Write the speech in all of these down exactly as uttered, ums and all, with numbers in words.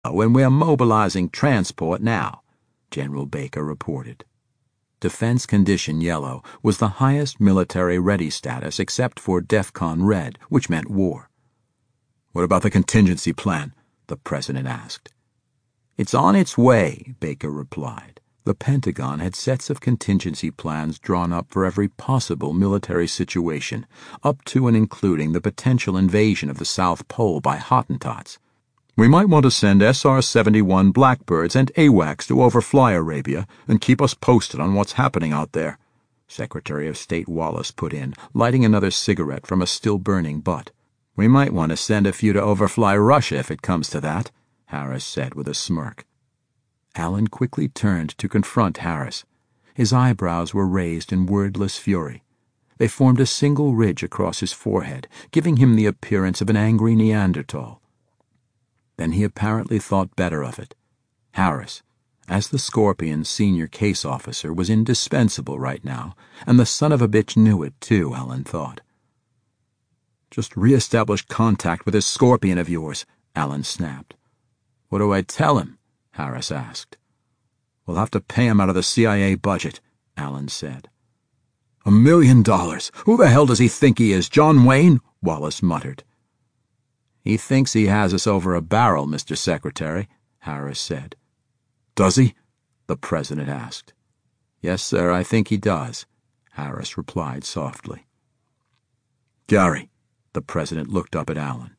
and we're mobilizing transport now," General Baker reported. Defense Condition Yellow was the highest military ready status except for DEFCON Red, which meant war. "What about the contingency plan?" the president asked. "It's on its way," Baker replied. The Pentagon had sets of contingency plans drawn up for every possible military situation, up to and including the potential invasion of the South Pole by Hottentots. "We might want to send S R seventy-one Blackbirds and AWACS to overfly Arabia and keep us posted on what's happening out there," Secretary of State Wallace put in, lighting another cigarette from a still-burning butt. "We might want to send a few to overfly Russia if it comes to that," Harris said with a smirk. Allen quickly turned to confront Harris. His eyebrows were raised in wordless fury. They formed a single ridge across his forehead, giving him the appearance of an angry Neanderthal. Then he apparently thought better of it. Harris, as the Scorpion's senior case officer, was indispensable right now, and the son of a bitch knew it too, Allen thought. "Just re-establish contact with this Scorpion of yours," Allen snapped. "What do I tell him?" Harris asked. "We'll have to pay him out of the C I A budget," Allen said. "A million dollars! Who the hell does he think he is, John Wayne?" Wallace muttered. "He thinks he has us over a barrel, Mister Secretary," Harris said. "Does he?" the president asked. "Yes, sir, I think he does," Harris replied softly. "Gary," the president looked up at Allen.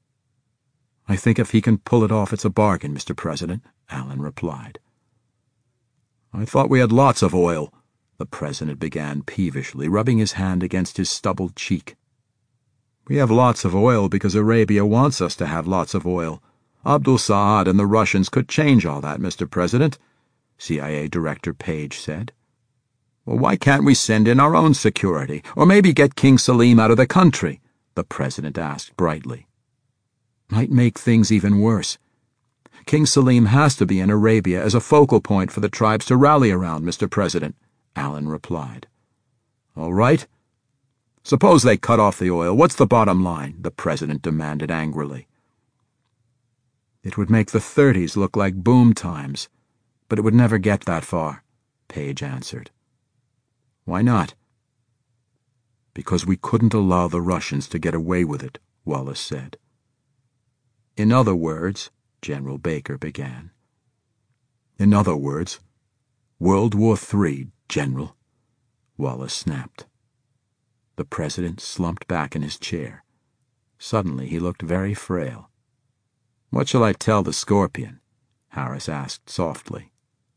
"I think if he can pull it off, it's a bargain, Mister President," Allen replied. "I thought we had lots of oil," the president began peevishly, rubbing his hand against his stubbled cheek. "We have lots of oil because Arabia wants us to have lots of oil. Abdul Saad and the Russians could change all that, Mister President," C I A Director Page said. "Well, why can't we send in our own security, or maybe get King Salim out of the country?" the president asked brightly. "Might make things even worse. King Salim has to be in Arabia as a focal point for the tribes to rally around, Mister President," Allen replied. "All right. Suppose they cut off the oil. What's the bottom line?" the president demanded angrily. "It would make the thirties look like boom times, but it would never get that far," Page answered. "Why not?" "Because we couldn't allow the Russians to get away with it," Wallace said. "In other words," General Baker began. "In other words, World War Three, General," Wallace snapped. The president slumped back in his chair. Suddenly he looked very frail. "What shall I tell the Scorpion?" Harris asked softly.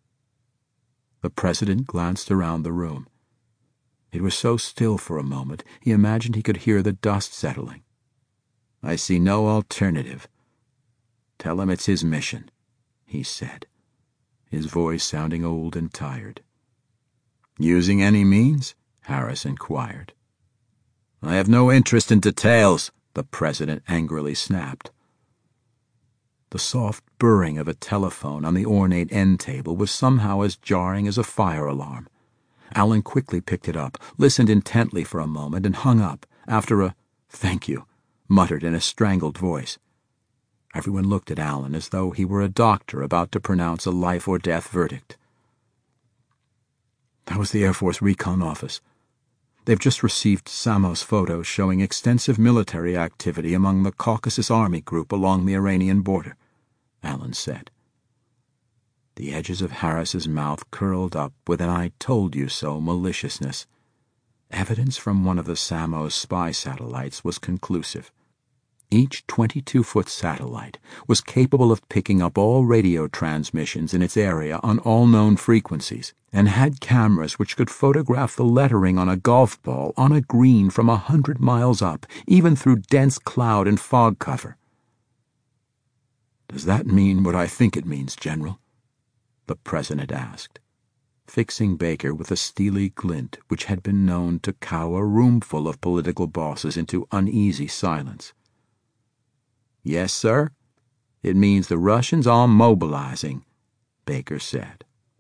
The president glanced around the room. It was so still for a moment he imagined he could hear the dust settling. "I see no alternative. Tell him it's his mission," he said, his voice sounding old and tired. "Using any means?" Harris inquired. "I have no interest in details," the president angrily snapped. The soft burring of a telephone on the ornate end table was somehow as jarring as a fire alarm. Allen quickly picked it up, listened intently for a moment, and hung up, after a "thank you," muttered in a strangled voice. Everyone looked at Allen as though he were a doctor about to pronounce a life-or-death verdict. "That was the Air Force Recon Office. They've just received Samos photos showing extensive military activity among the Caucasus Army Group along the Iranian border," Allen said. The edges of Harris's mouth curled up with an I-told-you-so maliciousness. Evidence from one of the Samos spy satellites was conclusive. Each twenty-two-foot satellite was capable of picking up all radio transmissions in its area on all known frequencies, and had cameras which could photograph the lettering on a golf ball on a green from a hundred miles up, even through dense cloud and fog cover. "Does that mean what I think it means, General?" the president asked, fixing Baker with a steely glint which had been known to cow a roomful of political bosses into uneasy silence. "Yes, sir. It means the Russians are mobilizing," Baker said.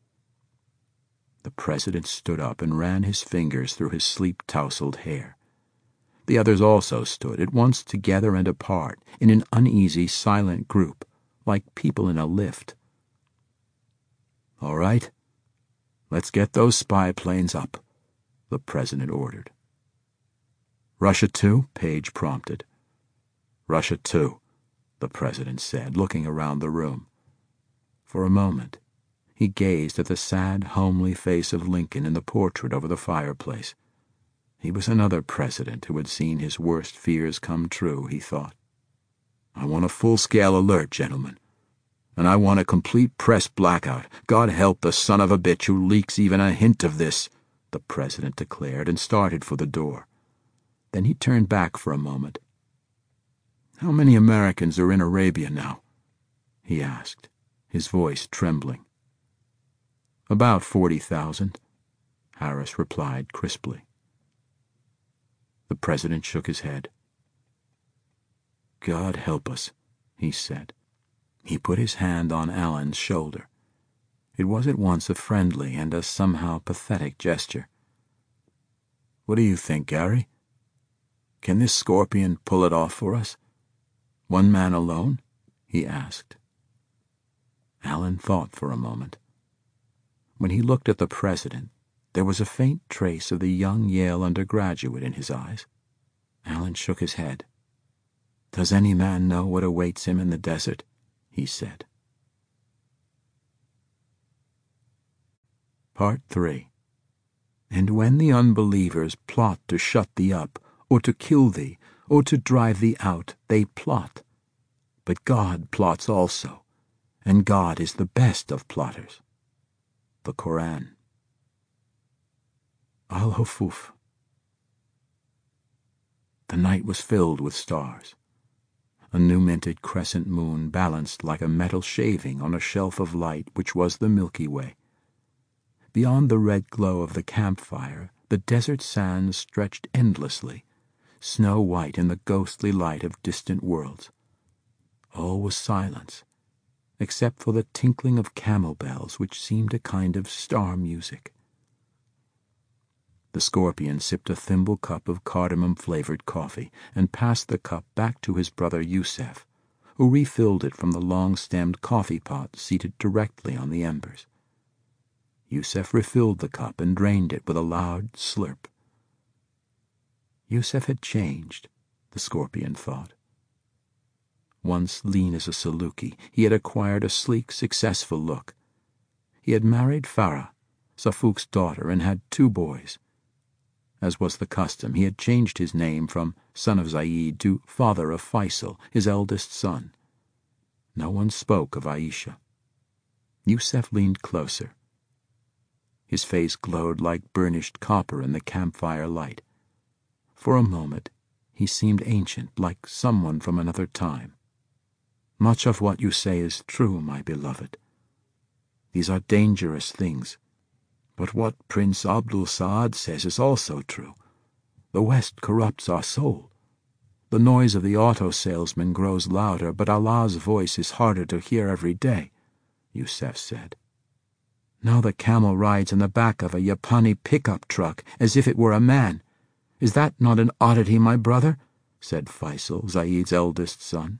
The president stood up and ran his fingers through his sleep-tousled hair. The others also stood, at once together and apart, in an uneasy, silent group, like people in a lift. "All right, let's get those spy planes up," the president ordered. "Russia two?" Page prompted. "Russia two," the president said, looking around the room. For a moment, he gazed at the sad, homely face of Lincoln in the portrait over the fireplace. He was another president who had seen his worst fears come true, he thought. "I want a full-scale alert, gentlemen. And I want a complete press blackout. God help the son of a bitch who leaks even a hint of this," the president declared and started for the door. Then he turned back for a moment. "How many Americans are in Arabia now?" he asked, his voice trembling. "About forty thousand, Harris replied crisply. The president shook his head. "God help us," he said. He put his hand on Allen's shoulder. It was at once a friendly and a somehow pathetic gesture. "What do you think, Gary? Can this Scorpion pull it off for us? One man alone?" he asked. Allen thought for a moment. When he looked at the president, there was a faint trace of the young Yale undergraduate in his eyes. Allen shook his head. "Does any man know what awaits him in the desert?" he said. Part three. And when the unbelievers plot to shut thee up, or to kill thee, or to drive thee out, they plot. But God plots also, and God is the best of plotters. The Koran. Al-Hufuf. The night was filled with stars. A new-minted crescent moon balanced like a metal shaving on a shelf of light which was the Milky Way. Beyond the red glow of the campfire, the desert sands stretched endlessly, snow-white in the ghostly light of distant worlds. All was silence, except for the tinkling of camel bells which seemed a kind of star music. The Scorpion sipped a thimble cup of cardamom-flavored coffee and passed the cup back to his brother Yusef, who refilled it from the long-stemmed coffee pot seated directly on the embers. Yusef refilled the cup and drained it with a loud slurp. Yusef had changed, the Scorpion thought. Once lean as a Saluki, he had acquired a sleek, successful look. He had married Farah, Safuk's daughter, and had two boys. As was the custom, he had changed his name from son of Zaid to father of Faisal, his eldest son. No one spoke of Aisha. Yusef leaned closer. His face glowed like burnished copper in the campfire light. For a moment, he seemed ancient, like someone from another time. "Much of what you say is true, my beloved. These are dangerous things. But what Prince Abdul Saad says is also true. The West corrupts our soul. The noise of the auto salesman grows louder, but Allah's voice is harder to hear every day," Yusef said. "Now the camel rides in the back of a Yapani pickup truck as if it were a man. Is that not an oddity, my brother?" said Faisal, Zaid's eldest son.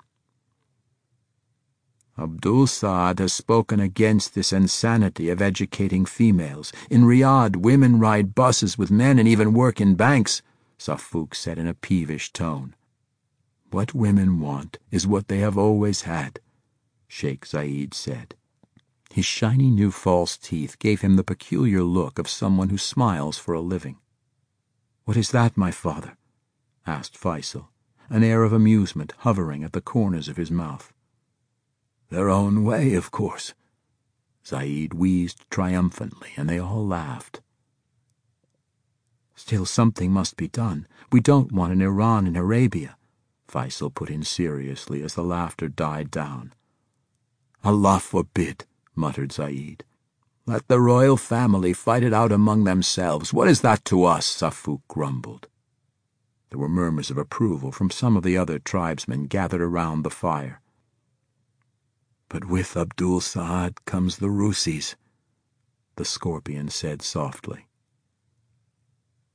"Abdul Saad has spoken against this insanity of educating females. In Riyadh, women ride buses with men and even work in banks," Safuk said in a peevish tone. "What women want is what they have always had," Sheikh Zaid said. His shiny new false teeth gave him the peculiar look of someone who smiles for a living. "What is that, my father?" asked Faisal, an air of amusement hovering at the corners of his mouth. "Their own way, of course." Zaid wheezed triumphantly, and they all laughed. "Still, something must be done. We don't want an Iran in Arabia," Faisal put in seriously as the laughter died down. "Allah forbid," muttered Zaid. "Let the royal family fight it out among themselves. What is that to us?" Safuk grumbled. There were murmurs of approval from some of the other tribesmen gathered around the fire. "But with Abdul Saad comes the Rusis," the Scorpion said softly.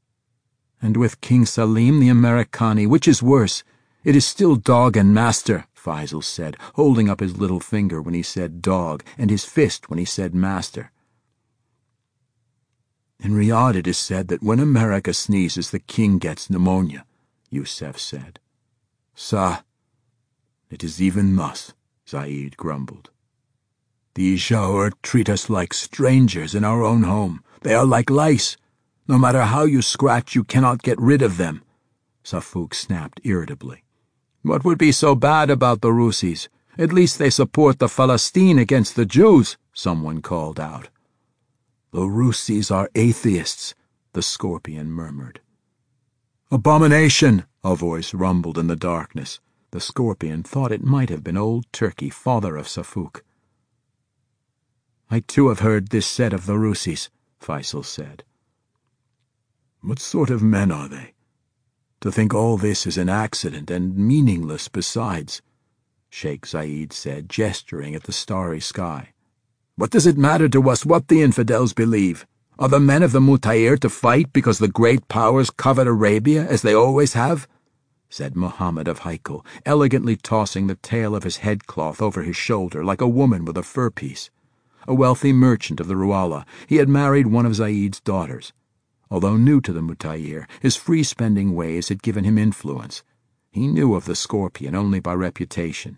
"And with King Salim the Americani, which is worse? It is still dog and master," Faisal said, holding up his little finger when he said dog and his fist when he said master. In Riyadh it is said that when America sneezes, the king gets pneumonia, Yusef said. Sah, it is even thus, Zaid grumbled. The Ijawr treat us like strangers in our own home. They are like lice. No matter how you scratch, you cannot get rid of them. Safuk snapped irritably. What would be so bad about the Rusis? At least they support the Palestine against the Jews, someone called out. The Rusis are atheists, the Scorpion murmured. Abomination, a voice rumbled in the darkness. The Scorpion thought it might have been old Turkey, father of Safuk. I too have heard this said of the Rusis, Faisal said. What sort of men are they? To think all this is an accident and meaningless besides, Sheikh Zaid said, gesturing at the starry sky. What does it matter to us what the infidels believe? Are the men of the Mutayr to fight because the great powers covet Arabia, as they always have? Said Muhammad of Haikal, elegantly tossing the tail of his headcloth over his shoulder like a woman with a fur piece. A wealthy merchant of the Ruala, he had married one of Zaid's daughters. Although new to the Mutayr, his free-spending ways had given him influence. He knew of the Scorpion only by reputation.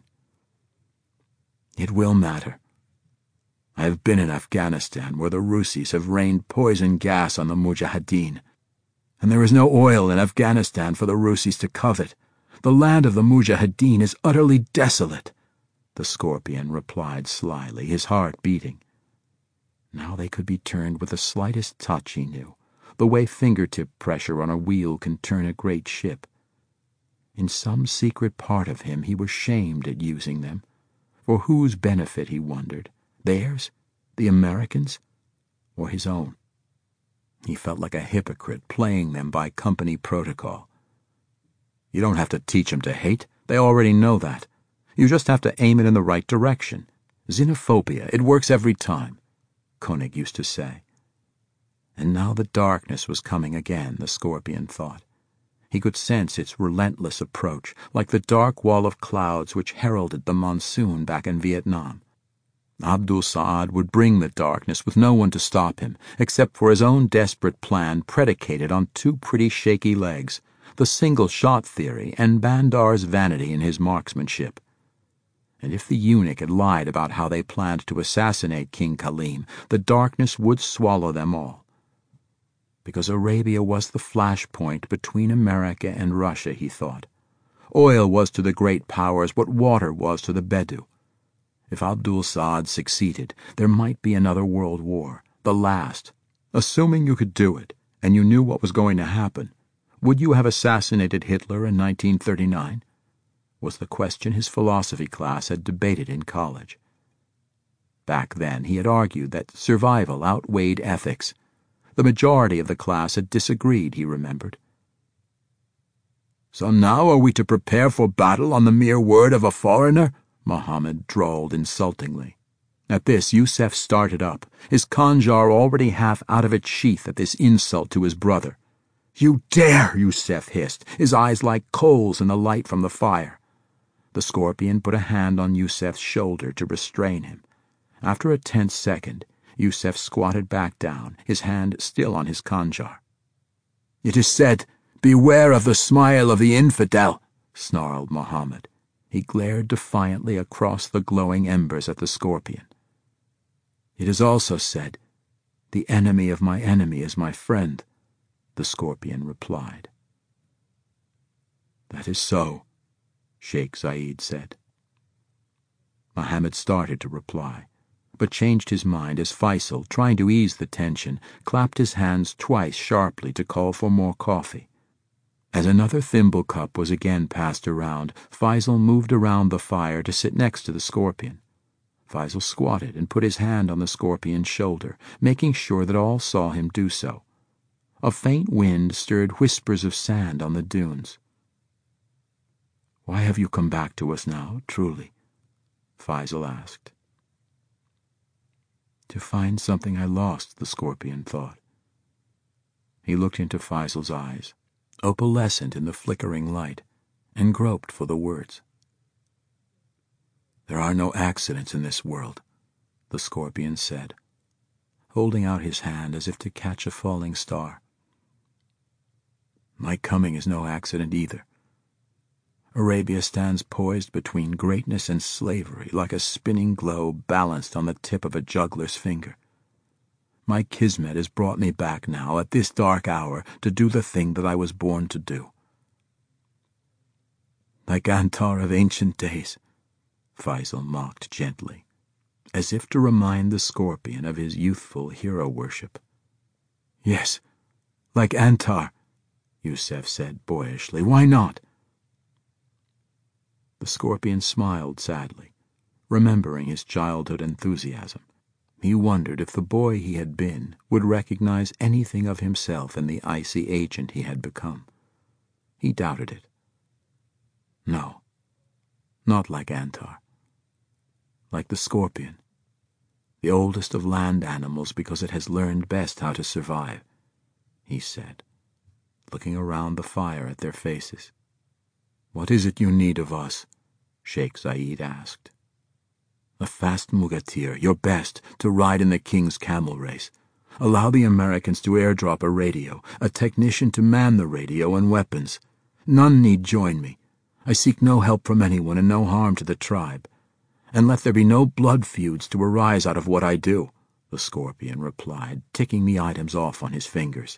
It will matter. I have been in Afghanistan, where the Rusis have rained poison gas on the Mujahideen. And there is no oil in Afghanistan for the Rusis to covet. The land of the Mujahideen is utterly desolate, the Scorpion replied slyly, his heart beating. Now they could be turned with the slightest touch, he knew, the way fingertip pressure on a wheel can turn a great ship. In some secret part of him he was shamed at using them. For whose benefit, he wondered? Theirs? The Americans? Or his own? He felt like a hypocrite playing them by company protocol. You don't have to teach them to hate. They already know that. You just have to aim it in the right direction. Xenophobia, it works every time, Koenig used to say. And now the darkness was coming again, the Scorpion thought. He could sense its relentless approach, like the dark wall of clouds which heralded the monsoon back in Vietnam. Abdul Saad would bring the darkness with no one to stop him, except for his own desperate plan predicated on two pretty shaky legs, the single-shot theory and Bandar's vanity in his marksmanship. And if the eunuch had lied about how they planned to assassinate King Khalim, the darkness would swallow them all. Because Arabia was the flashpoint between America and Russia, he thought. Oil was to the great powers what water was to the Bedou. If Abdul Saad succeeded, there might be another world war, the last. Assuming you could do it, and you knew what was going to happen, would you have assassinated Hitler in nineteen thirty-nine? Was the question his philosophy class had debated in college. Back then he had argued that survival outweighed ethics. The majority of the class had disagreed, he remembered. So now are we to prepare for battle on the mere word of a foreigner? Muhammad drawled insultingly. At this, Yusef started up, his khanjar already half out of its sheath at this insult to his brother. You dare, Yusef hissed, his eyes like coals in the light from the fire. The Scorpion put a hand on Yusef's shoulder to restrain him. After a tense second, Yusef squatted back down, his hand still on his khanjar. It is said, beware of the smile of the infidel, snarled Muhammad. He glared defiantly across the glowing embers at the Scorpion. It is also said, the enemy of my enemy is my friend, the Scorpion replied. That is so, Sheikh Zaid said. Muhammad started to reply, but changed his mind as Faisal, trying to ease the tension, clapped his hands twice sharply to call for more coffee. As another thimble cup was again passed around, Faisal moved around the fire to sit next to the Scorpion. Faisal squatted and put his hand on the Scorpion's shoulder, making sure that all saw him do so. A faint wind stirred whispers of sand on the dunes. Why have you come back to us now, truly? Faisal asked. To find something I lost, the Scorpion thought. He looked into Faisal's eyes, opalescent in the flickering light, and groped for the words. There are no accidents in this world, the Scorpion said, holding out his hand as if to catch a falling star. My coming is no accident either. Arabia stands poised between greatness and slavery like a spinning globe balanced on the tip of a juggler's finger. My kismet has brought me back now at this dark hour to do the thing that I was born to do. Like Antar of ancient days, Faisal mocked gently, as if to remind the Scorpion of his youthful hero worship. Yes, like Antar, Yusef said boyishly. Why not? The Scorpion smiled sadly, remembering his childhood enthusiasm. He wondered if the boy he had been would recognize anything of himself in the icy agent he had become. He doubted it. No, not like Antar. Like the Scorpion, the oldest of land animals because it has learned best how to survive, he said, looking around the fire at their faces. What is it you need of us? Sheikh Zayed asked. A fast mugatir, your best, to ride in the king's camel race. Allow the Americans to airdrop a radio, a technician to man the radio and weapons. None need join me. I seek no help from anyone and no harm to the tribe. And let there be no blood feuds to arise out of what I do, the Scorpion replied, ticking the items off on his fingers.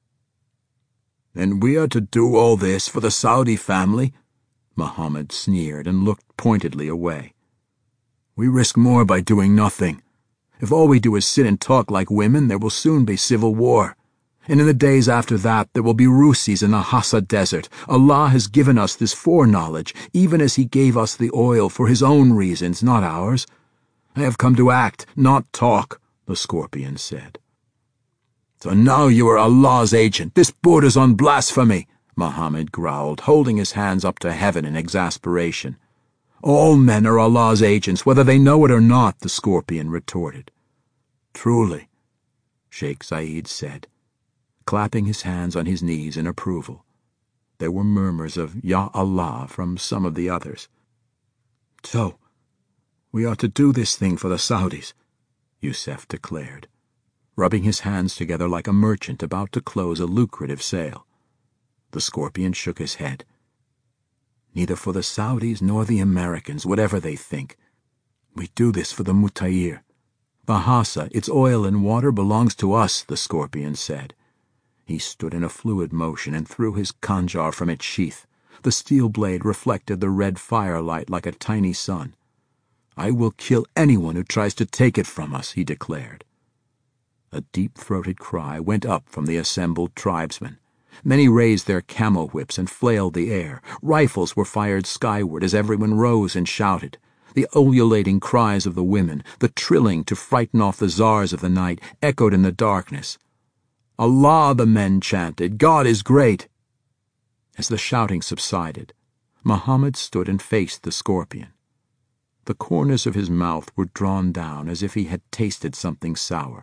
And we are to do all this for the Saudi family? Muhammad sneered and looked pointedly away. We risk more by doing nothing. If all we do is sit and talk like women, there will soon be civil war. And in the days after that, there will be Rusis in the Hassa desert. Allah has given us this foreknowledge, even as he gave us the oil for his own reasons, not ours. I have come to act, not talk, the Scorpion said. So now you are Allah's agent. This borders on blasphemy, Muhammad growled, holding his hands up to heaven in exasperation. All men are Allah's agents, whether they know it or not, the Scorpion retorted. Truly, Sheikh Zayed said, clapping his hands on his knees in approval. There were murmurs of Ya Allah from some of the others. So, we are to do this thing for the Saudis, Yusef declared, rubbing his hands together like a merchant about to close a lucrative sale. The Scorpion shook his head. Neither for the Saudis nor the Americans, whatever they think. We do this for the Mutayir. Bahasa, its oil and water belongs to us, the Scorpion said. He stood in a fluid motion and threw his khanjar from its sheath. The steel blade reflected the red firelight like a tiny sun. I will kill anyone who tries to take it from us, he declared. A deep-throated cry went up from the assembled tribesmen. Many raised their camel whips and flailed the air. Rifles were fired skyward as everyone rose and shouted. The ululating cries of the women, the trilling to frighten off the czars of the night, echoed in the darkness. Allah, the men chanted, God is great. As the shouting subsided, Muhammad stood and faced the Scorpion. The corners of his mouth were drawn down as if he had tasted something sour.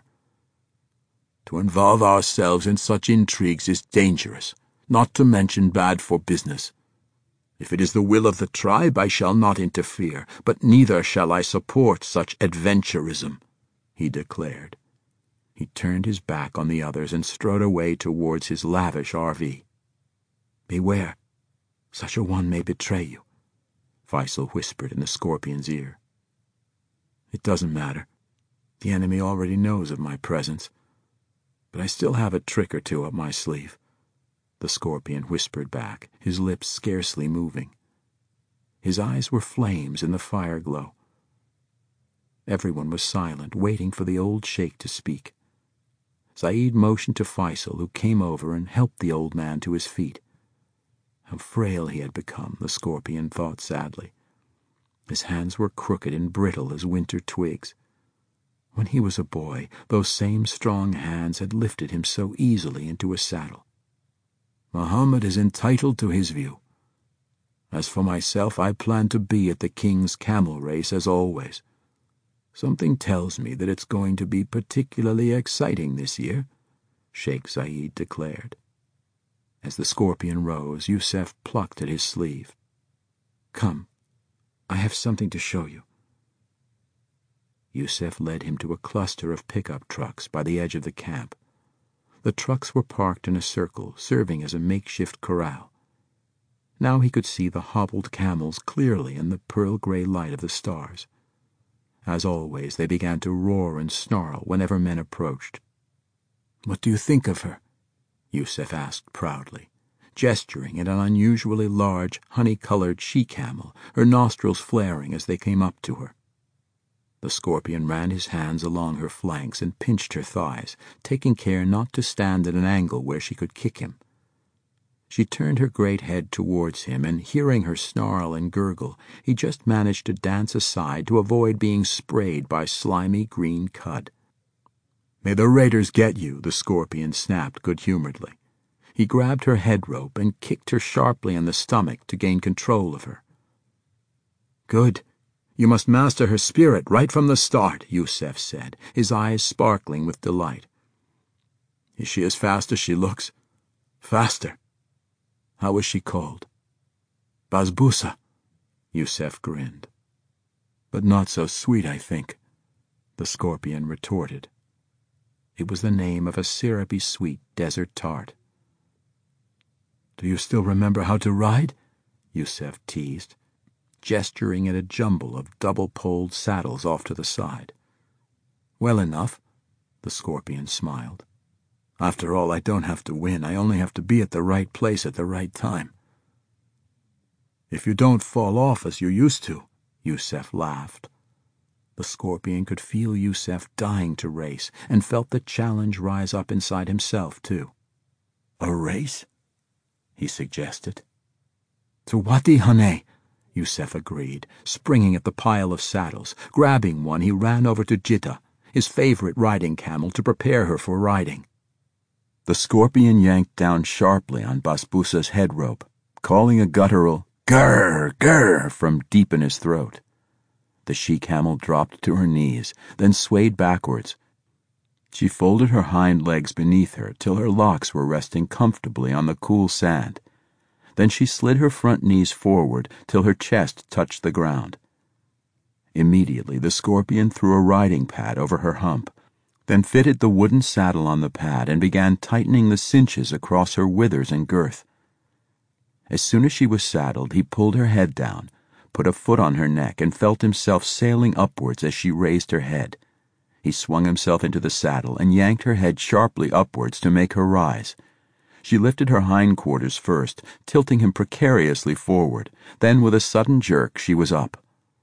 To involve ourselves in such intrigues is dangerous, not to mention bad for business. If it is the will of the tribe, I shall not interfere, but neither shall I support such adventurism, he declared. He turned his back on the others and strode away towards his lavish R V. Beware, such a one may betray you, Faisal whispered in the Scorpion's ear. It doesn't matter. The enemy already knows of my presence. But I still have a trick or two up my sleeve, the Scorpion whispered back, his lips scarcely moving. His eyes were flames in the fire glow. Everyone was silent, waiting for the old sheikh to speak. Zayed motioned to Faisal, who came over and helped the old man to his feet. How frail he had become, the Scorpion thought sadly. His hands were crooked and brittle as winter twigs. When he was a boy, those same strong hands had lifted him so easily into a saddle. Muhammad is entitled to his view. As for myself, I plan to be at the king's camel race as always. Something tells me that it's going to be particularly exciting this year, Sheikh Zayed declared. As the Scorpion rose, Yusef plucked at his sleeve. Come, I have something to show you. Yusef led him to a cluster of pickup trucks by the edge of the camp. The trucks were parked in a circle, serving as a makeshift corral. Now he could see the hobbled camels clearly in the pearl-gray light of the stars. As always, they began to roar and snarl whenever men approached. "What do you think of her?" Yusef asked proudly, gesturing at an unusually large, honey-colored she-camel, her nostrils flaring as they came up to her. The scorpion ran his hands along her flanks and pinched her thighs, taking care not to stand at an angle where she could kick him. She turned her great head towards him, and hearing her snarl and gurgle, he just managed to dance aside to avoid being sprayed by slimy green cud. "May the raiders get you," the scorpion snapped good-humoredly. He grabbed her head rope and kicked her sharply in the stomach to gain control of her. "Good. You must master her spirit right from the start," Yusef said, his eyes sparkling with delight. "Is she as fast as she looks?" "Faster." "How was she called?" "Basbousa," Yusef grinned. "But not so sweet, I think," the scorpion retorted. It was the name of a syrupy sweet desert tart. "Do you still remember how to ride?" Yusef teased, gesturing at a jumble of double-poled saddles off to the side. "Well enough," the scorpion smiled. "After all, I don't have to win. I only have to be at the right place at the right time." "If you don't fall off as you used to," Yusef laughed. The scorpion could feel Yusef dying to race, and felt the challenge rise up inside himself, too. "A race?" he suggested. "To Wadi Haneh," Yusef agreed, springing at the pile of saddles. Grabbing one, he ran over to Jitta, his favorite riding camel, to prepare her for riding. The scorpion yanked down sharply on Basbousa's head rope, calling a guttural "Grr, grr" from deep in his throat. The she-camel dropped to her knees, then swayed backwards. She folded her hind legs beneath her till her locks were resting comfortably on the cool sand. Then she slid her front knees forward till her chest touched the ground. Immediately the scorpion threw a riding pad over her hump, then fitted the wooden saddle on the pad and began tightening the cinches across her withers and girth. As soon as she was saddled, he pulled her head down, put a foot on her neck, and felt himself sailing upwards as she raised her head. He swung himself into the saddle and yanked her head sharply upwards to make her rise. She lifted her hindquarters first, tilting him precariously forward. Then, with a sudden jerk, she was up.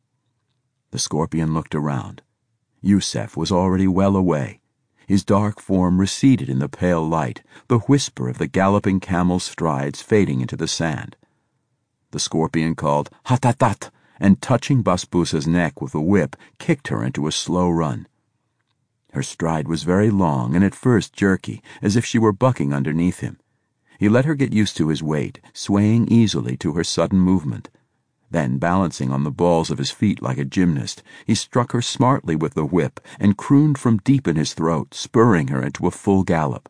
The scorpion looked around. Yusef was already well away. His dark form receded in the pale light, the whisper of the galloping camel's strides fading into the sand. The scorpion called "Hatatat," and touching Basbousa's neck with the whip, kicked her into a slow run. Her stride was very long and at first jerky, as if she were bucking underneath him. He let her get used to his weight, swaying easily to her sudden movement. Then, balancing on the balls of his feet like a gymnast, he struck her smartly with the whip and crooned from deep in his throat, spurring her into a full gallop.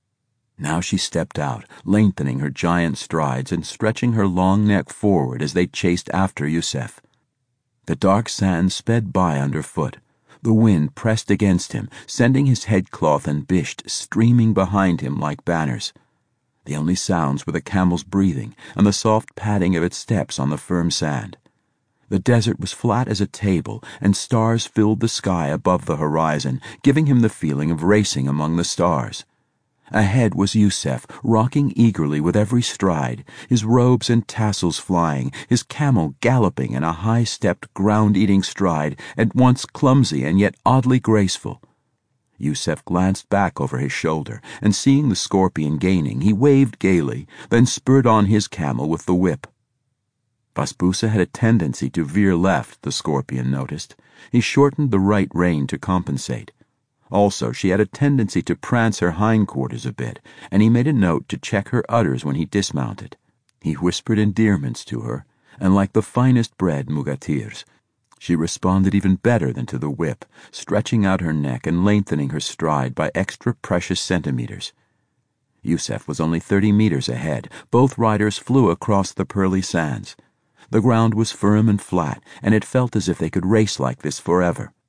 Now she stepped out, lengthening her giant strides and stretching her long neck forward as they chased after Yusef. The dark sand sped by underfoot. The wind pressed against him, sending his headcloth and bisht streaming behind him like banners. The only sounds were the camel's breathing and the soft padding of its steps on the firm sand. The desert was flat as a table, and stars filled the sky above the horizon, giving him the feeling of racing among the stars. Ahead was Yusef, rocking eagerly with every stride, his robes and tassels flying, his camel galloping in a high-stepped, ground-eating stride, at once clumsy and yet oddly graceful. Yusef glanced back over his shoulder, and seeing the scorpion gaining, he waved gaily, then spurred on his camel with the whip. Basbousa had a tendency to veer left, the scorpion noticed. He shortened the right rein to compensate. Also, she had a tendency to prance her hindquarters a bit, and he made a note to check her udders when he dismounted. He whispered endearments to her, and like the finest bred mugatirs, she responded even better than to the whip, stretching out her neck and lengthening her stride by extra precious centimeters. Yusef was only thirty meters ahead. Both riders flew across the pearly sands. The ground was firm and flat, and it felt as if they could race like this forever.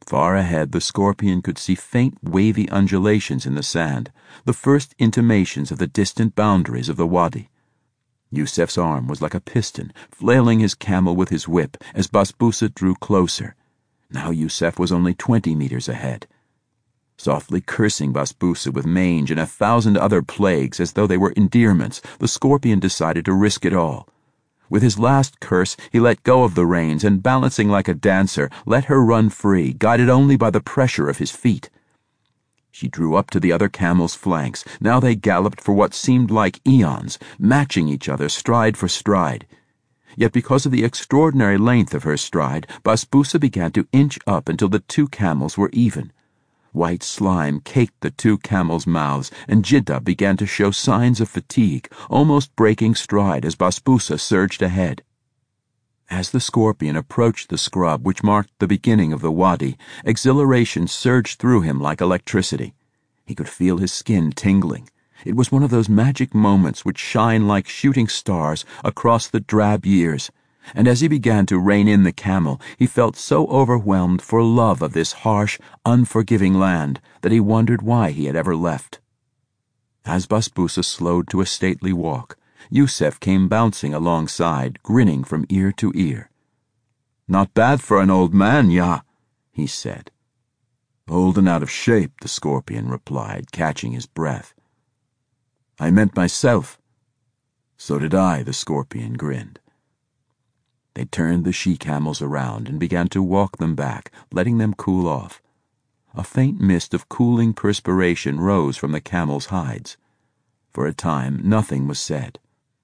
Far ahead, the scorpion could see faint wavy undulations in the sand, the first intimations of the distant boundaries of the wadi. Yusef's arm was like a piston, flailing his camel with his whip as Basbousa drew closer. Now Yusef was only twenty meters ahead. Softly cursing Basbousa with mange and a thousand other plagues as though they were endearments, the scorpion decided to risk it all. With his last curse, he let go of the reins and, balancing like a dancer, let her run free, guided only by the pressure of his feet. She drew up to the other camel's flanks. Now they galloped for what seemed like eons, matching each other stride for stride. Yet because of the extraordinary length of her stride, Basbousa began to inch up until the two camels were even. White slime caked the two camels' mouths, and Jidda began to show signs of fatigue, almost breaking stride as Basbousa surged ahead. As the scorpion approached the scrub which marked the beginning of the wadi, exhilaration surged through him like electricity. He could feel his skin tingling. It was one of those magic moments which shine like shooting stars across the drab years, and as he began to rein in the camel, he felt so overwhelmed for love of this harsh, unforgiving land that he wondered why he had ever left. As Basbousa slowed to a stately walk, Yusef came bouncing alongside, grinning from ear to ear. "Not bad for an old man, ya," he said. "Old and out of shape," the scorpion replied, catching his breath. "I meant myself." "So did I," the scorpion grinned. They turned the she-camels around and began to walk them back, letting them cool off. A faint mist of cooling perspiration rose from the camels' hides. For a time, nothing was said.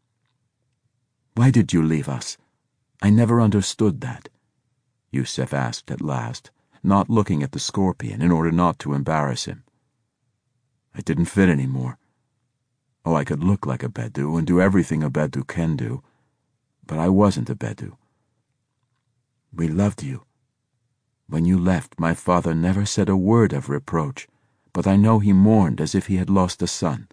"Why did you leave us? I never understood that," Yusef asked at last, not looking at the scorpion in order not to embarrass him. "I didn't fit anymore. Oh, I could look like a Bedou and do everything a Bedou can do, but I wasn't a Bedou. We loved you. When you left, my father never said a word of reproach, but I know he mourned as if he had lost a son."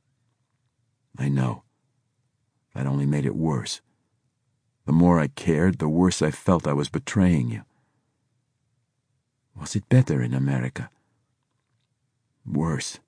"I know. That only made it worse. The more I cared, the worse I felt I was betraying you." "Was it better in America?" "Worse.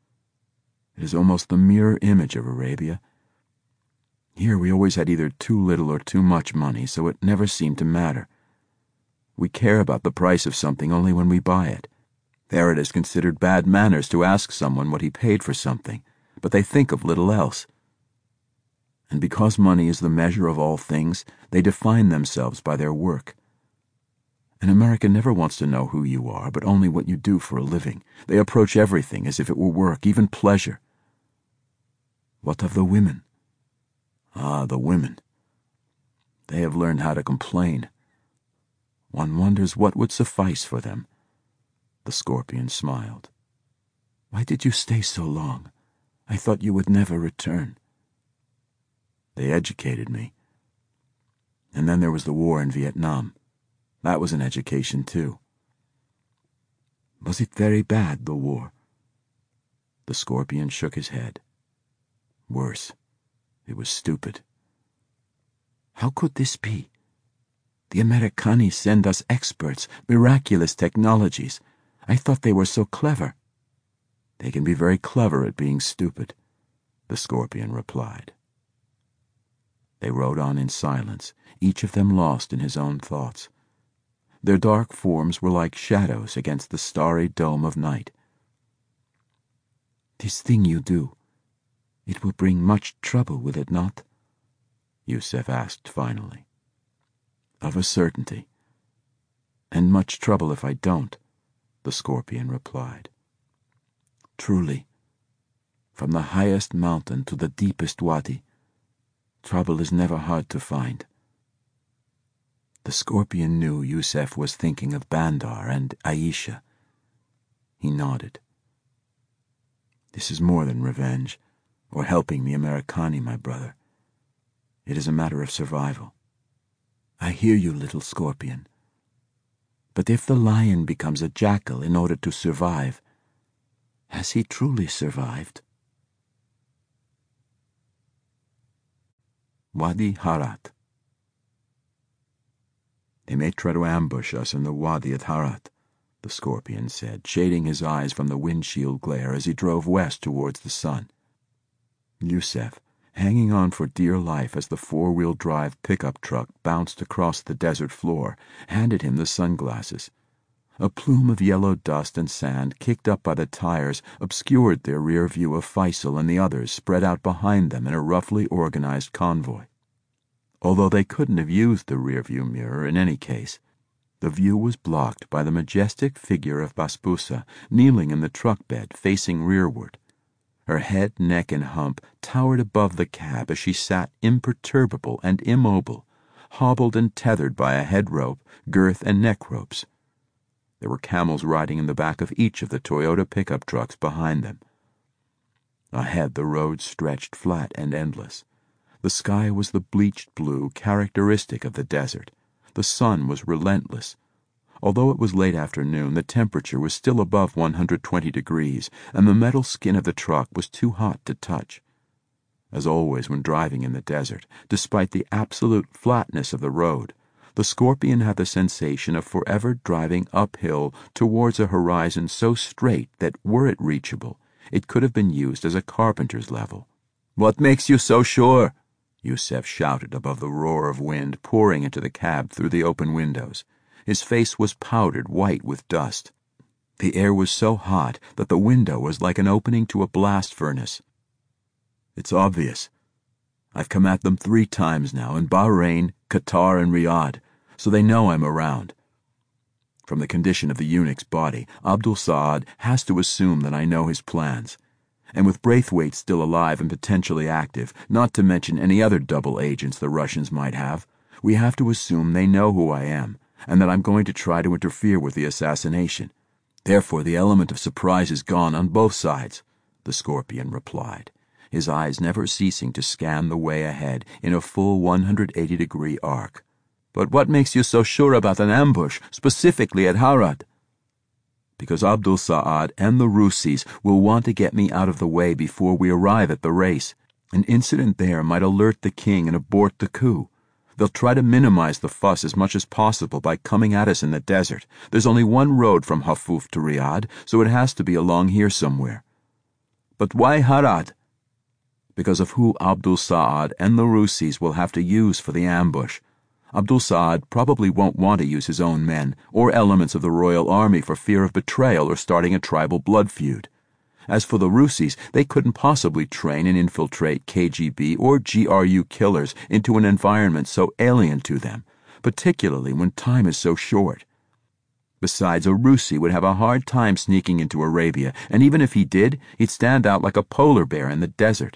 It is almost the mirror image of Arabia. Here we always had either too little or too much money, so it never seemed to matter. We care about the price of something only when we buy it. There it is considered bad manners to ask someone what he paid for something, but they think of little else. And because money is the measure of all things, they define themselves by their work. An American never wants to know who you are, but only what you do for a living. They approach everything as if it were work, even pleasure." "What of the women?" "Ah, the women. They have learned how to complain. One wonders what would suffice for them." The scorpion smiled. "Why did you stay so long? I thought you would never return." "They educated me. And then there was the war in Vietnam. That was an education, too." "Was it very bad, the war?" The scorpion shook his head. "Worse. It was stupid." "How could this be? The Americani send us experts, miraculous technologies. I thought they were so clever." "They can be very clever at being stupid," the scorpion replied. They rode on in silence, each of them lost in his own thoughts. Their dark forms were like shadows against the starry dome of night. "This thing you do, it will bring much trouble, will it not?" Yusef asked finally. "Of a certainty. And much trouble if I don't," the scorpion replied. "Truly, from the highest mountain to the deepest wadi, trouble is never hard to find." The scorpion knew Yusef was thinking of Bandar and Aisha. He nodded. "This is more than revenge, or helping the Americani, my brother. It is a matter of survival." "I hear you, little scorpion. But if the lion becomes a jackal in order to survive, has he truly survived?" Wadi Harat. "They may try to ambush us in the wadi at Harat, the Scorpion said, shading his eyes from the windshield glare as he drove west towards the sun. Yusef, hanging on for dear life as the four-wheel drive pickup truck bounced across the desert floor, handed him the sunglasses. A plume of yellow dust and sand kicked up by the tires obscured their rear view of Faisal and the others spread out behind them in a roughly organized convoy. Although they couldn't have used the rearview mirror in any case, the view was blocked by the majestic figure of Basbusa kneeling in the truck bed facing rearward. Her head, neck, and hump towered above the cab as she sat imperturbable and immobile, hobbled and tethered by a head rope, girth, and neck ropes. There were camels riding in the back of each of the Toyota pickup trucks behind them. Ahead the road stretched flat and endless. The sky was the bleached blue characteristic of the desert. The sun was relentless. Although it was late afternoon, the temperature was still above one hundred twenty degrees, and the metal skin of the truck was too hot to touch. As always when driving in the desert, despite the absolute flatness of the road, the Scorpion had the sensation of forever driving uphill towards a horizon so straight that, were it reachable, it could have been used as a carpenter's level. "What makes you so sure?" Yusef shouted above the roar of wind pouring into the cab through the open windows. His face was powdered white with dust. The air was so hot that the window was like an opening to a blast furnace. "It's obvious. I've come at them three times now, in Bahrain, Qatar, and Riyadh, so they know I'm around. From the condition of the eunuch's body, Abdul Saad has to assume that I know his plans. And with Braithwaite still alive and potentially active, not to mention any other double agents the Russians might have, we have to assume they know who I am, and that I'm going to try to interfere with the assassination. Therefore the element of surprise is gone on both sides," the Scorpion replied, his eyes never ceasing to scan the way ahead in a full one hundred eighty degree arc. "But what makes you so sure about an ambush, specifically at Harad?" "Because Abdul Saad and the Rusis will want to get me out of the way before we arrive at the race. An incident there might alert the king and abort the coup. They'll try to minimize the fuss as much as possible by coming at us in the desert. There's only one road from Hafuf to Riyadh, so it has to be along here somewhere." "But why Harad?" "Because of who Abdul Saad and the Rusis will have to use for the ambush. Abdul Saad probably won't want to use his own men or elements of the royal army for fear of betrayal or starting a tribal blood feud. As for the Rusis, they couldn't possibly train and infiltrate K G B or G R U killers into an environment so alien to them, particularly when time is so short. Besides, a Rusi would have a hard time sneaking into Arabia, and even if he did, he'd stand out like a polar bear in the desert."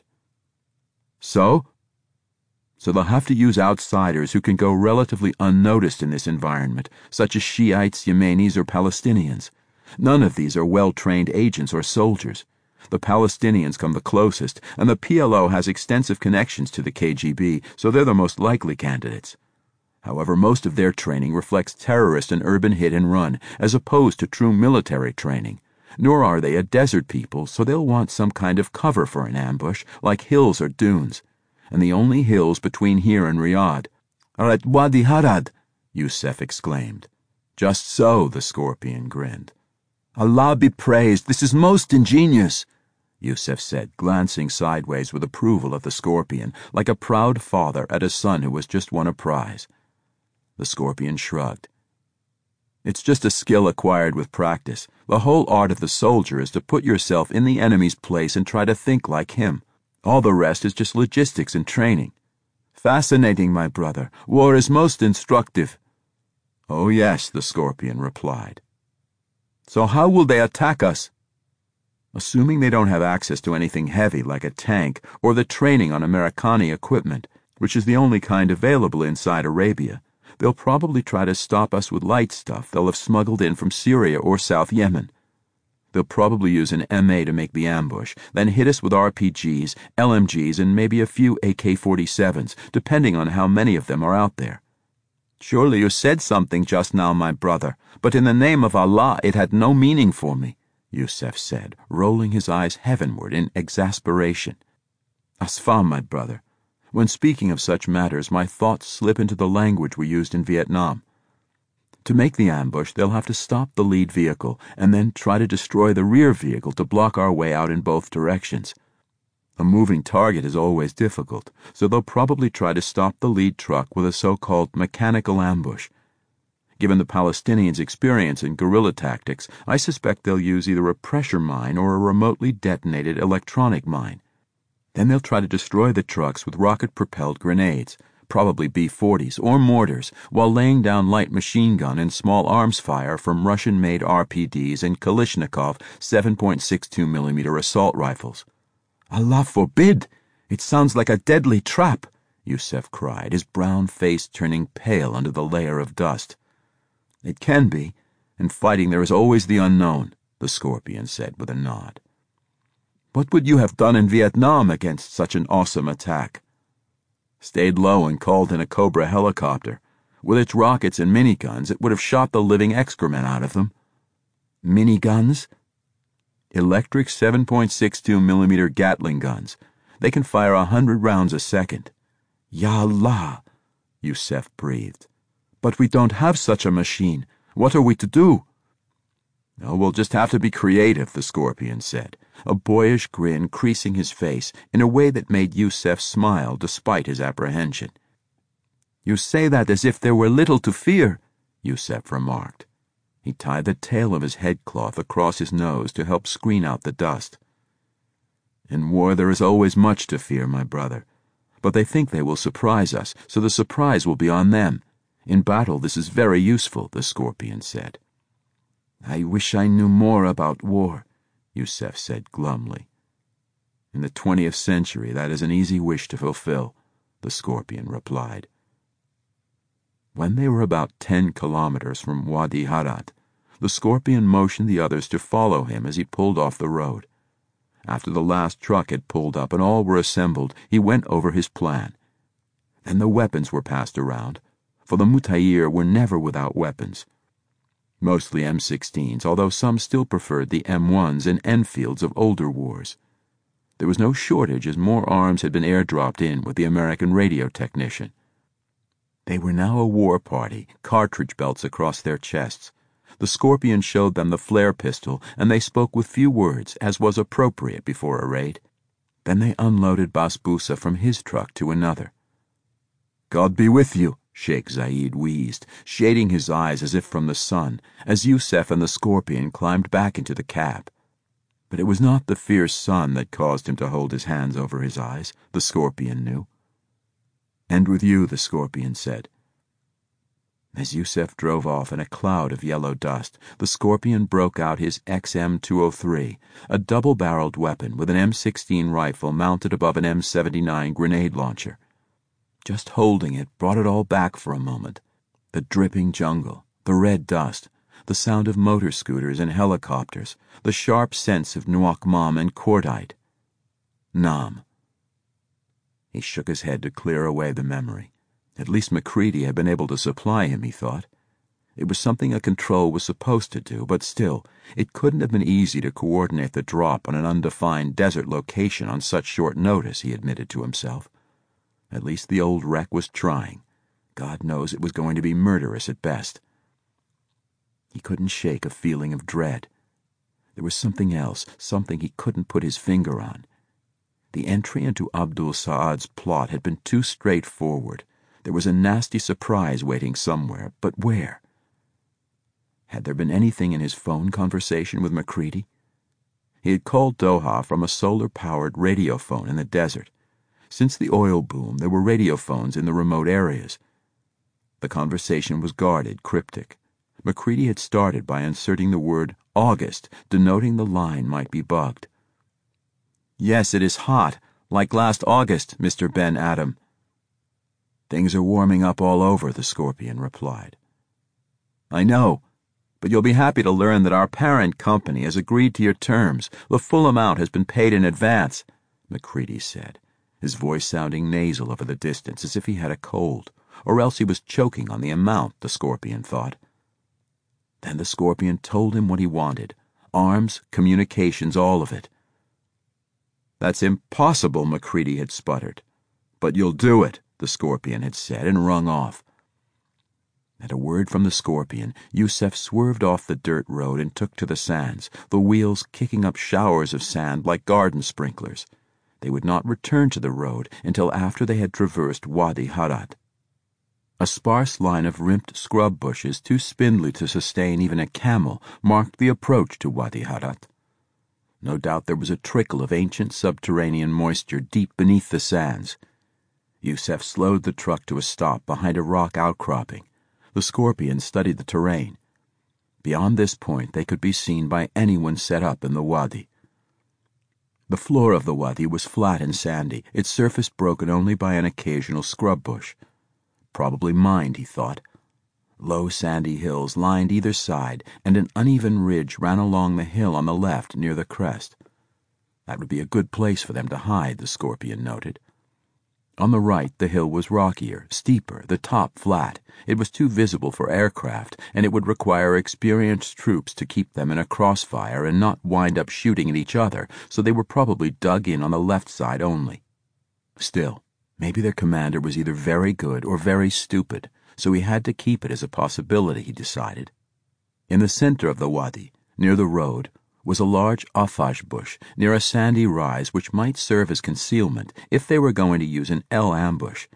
"So?" "So they'll have to use outsiders who can go relatively unnoticed in this environment, such as Shiites, Yemenis, or Palestinians. None of these are well-trained agents or soldiers. The Palestinians come the closest, and the P L O has extensive connections to the K G B, so they're the most likely candidates. However, most of their training reflects terrorist and urban hit-and-run, as opposed to true military training. Nor are they a desert people, so they'll want some kind of cover for an ambush, like hills or dunes. And the only hills between here and Riyadh are at Wadi Harad," Yusef exclaimed. "Just so," the Scorpion grinned. "Allah be praised, this is most ingenious," Yusef said, glancing sideways with approval at the Scorpion, like a proud father at a son who has just won a prize. The Scorpion shrugged. "It's just a skill acquired with practice. The whole art of the soldier is to put yourself in the enemy's place and try to think like him. All the rest is just logistics and training." "Fascinating, my brother. War is most instructive." "Oh yes," the Scorpion replied. "So how will they attack us?" "Assuming they don't have access to anything heavy like a tank or the training on Americani equipment, which is the only kind available inside Arabia, they'll probably try to stop us with light stuff they'll have smuggled in from Syria or South Yemen. They'll probably use an M A to make the ambush, then hit us with R P Gs, L M Gs, and maybe a few A K forty-sevens, depending on how many of them are out there." "Surely you said something just now, my brother, but in the name of Allah it had no meaning for me," Yusef said, rolling his eyes heavenward in exasperation. "Asfam, my brother. When speaking of such matters, my thoughts slip into the language we used in Vietnam. To make the ambush, they'll have to stop the lead vehicle and then try to destroy the rear vehicle to block our way out in both directions. A moving target is always difficult, so they'll probably try to stop the lead truck with a so-called mechanical ambush. Given the Palestinians' experience in guerrilla tactics, I suspect they'll use either a pressure mine or a remotely detonated electronic mine. Then they'll try to destroy the trucks with rocket-propelled grenades, probably B forties or mortars, while laying down light machine gun and small arms fire from Russian-made R P Ds and Kalashnikov seven point six two millimeter assault rifles. Allah forbid! It sounds like a deadly trap, Yusef cried, his brown face turning pale under the layer of dust. It can be. In fighting there is always the unknown, the Scorpion said with a nod. What would you have done in Vietnam against such an awesome attack? Stayed low and called in a Cobra helicopter. With its rockets and miniguns, it would have shot the living excrement out of them. Miniguns? Electric seven point six two millimeter Gatling guns. They can fire a hundred rounds a second. Ya Allah, Yusef breathed. But we don't have such a machine. What are we to do? Oh, we'll just have to be creative, the Scorpion said, a boyish grin creasing his face in a way that made Yusef smile despite his apprehension. You say that as if there were little to fear, Yusef remarked. He tied the tail of his headcloth across his nose to help screen out the dust. In war there is always much to fear, my brother. But they think they will surprise us, so the surprise will be on them. In battle this is very useful, the Scorpion said. I wish I knew more about war, Yusef said glumly. In the twentieth century that is an easy wish to fulfill, the Scorpion replied. When they were about ten kilometers from Wadi Harat, the Scorpion motioned the others to follow him as he pulled off the road. After the last truck had pulled up and all were assembled, he went over his plan. Then the weapons were passed around, for the Mutayir were never without weapons. Mostly M sixteens, although some still preferred the M ones and Enfields of older wars. There was no shortage as more arms had been airdropped in with the American radio technician. They were now a war party, cartridge belts across their chests. The Scorpion showed them the flare pistol, and they spoke with few words, as was appropriate before a raid. Then they unloaded Basbousa from his truck to another. God be with you, Sheikh Zaid wheezed, shading his eyes as if from the sun, as Yusef and the Scorpion climbed back into the cab. But it was not the fierce sun that caused him to hold his hands over his eyes, the Scorpion knew. And with you, the Scorpion said. As Yusef drove off in a cloud of yellow dust, the Scorpion broke out his X M two oh three, a double-barreled weapon with an M sixteen rifle mounted above an M seventy-nine grenade launcher. Just holding it brought it all back for a moment. The dripping jungle, the red dust, the sound of motor scooters and helicopters, the sharp sense of Nuakmam and Cordite. Nam. He shook his head to clear away the memory. At least MacCready had been able to supply him, he thought. It was something a control was supposed to do, but still, it couldn't have been easy to coordinate the drop on an undefined desert location on such short notice, he admitted to himself. At least the old wreck was trying. God knows it was going to be murderous at best. He couldn't shake a feeling of dread. There was something else, something he couldn't put his finger on. The entry into Abdul Saad's plot had been too straightforward. There was a nasty surprise waiting somewhere, but where? Had there been anything in his phone conversation with MacCready? He had called Doha from a solar-powered radiophone in the desert. Since the oil boom, there were radiophones in the remote areas. The conversation was guarded, cryptic. MacCready had started by inserting the word August, denoting the line might be bugged. Yes, it is hot, like last August, Mister Ben Adam. Things are warming up all over, the Scorpion replied. I know, but you'll be happy to learn that our parent company has agreed to your terms. The full amount has been paid in advance, MacCready said, his voice sounding nasal over the distance as if he had a cold, or else he was choking on the amount, the Scorpion thought. Then the Scorpion told him what he wanted. Arms, communications, all of it. That's impossible, MacCready had sputtered. But you'll do it, the Scorpion had said, and rung off. At a word from the scorpion, Yusef swerved off the dirt road and took to the sands, the wheels kicking up showers of sand like garden sprinklers. They would not return to the road until after they had traversed Wadi Harat. A sparse line of rimped scrub bushes, too spindly to sustain even a camel, marked the approach to Wadi Harat. No doubt there was a trickle of ancient subterranean moisture deep beneath the sands. Yusef slowed the truck to a stop behind a rock outcropping. The scorpion studied the terrain. Beyond this point they could be seen by anyone set up in the wadi. The floor of the wadi was flat and sandy, its surface broken only by an occasional scrub bush. Probably mined, he thought. Low sandy hills lined either side, and an uneven ridge ran along the hill on the left near the crest. That would be a good place for them to hide, the scorpion noted. On the right, the hill was rockier, steeper, the top flat. It was too visible for aircraft, and it would require experienced troops to keep them in a crossfire and not wind up shooting at each other, so they were probably dug in on the left side only. Still, maybe their commander was either very good or very stupid, so he had to keep it as a possibility, he decided. In the center of the wadi, near the road, was a large afash bush near a sandy rise which might serve as concealment if they were going to use an L ambush.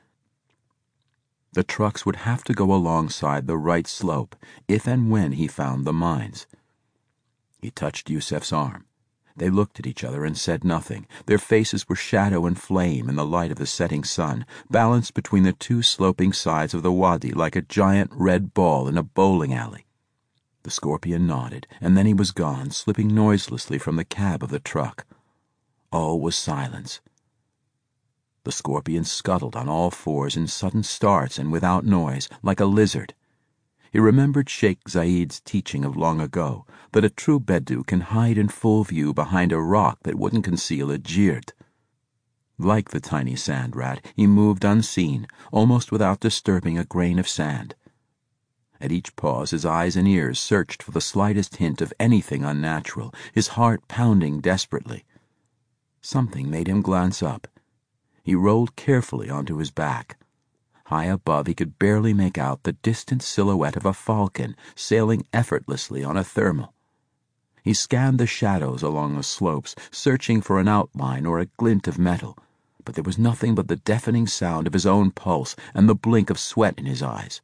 The trucks would have to go alongside the right slope if and when he found the mines. He touched Yusef's arm. They looked at each other and said nothing. Their faces were shadow and flame in the light of the setting sun, balanced between the two sloping sides of the wadi like a giant red ball in a bowling alley. The scorpion nodded, and then he was gone, slipping noiselessly from the cab of the truck. All was silence. The scorpion scuttled on all fours in sudden starts and without noise, like a lizard. He remembered Sheikh Zayed's teaching of long ago, that a true Bedou can hide in full view behind a rock that wouldn't conceal a jirt. Like the tiny sand rat, he moved unseen, almost without disturbing a grain of sand. At each pause his eyes and ears searched for the slightest hint of anything unnatural, his heart pounding desperately. Something made him glance up. He rolled carefully onto his back. High above he could barely make out the distant silhouette of a falcon sailing effortlessly on a thermal. He scanned the shadows along the slopes, searching for an outline or a glint of metal, but there was nothing but the deafening sound of his own pulse and the blink of sweat in his eyes.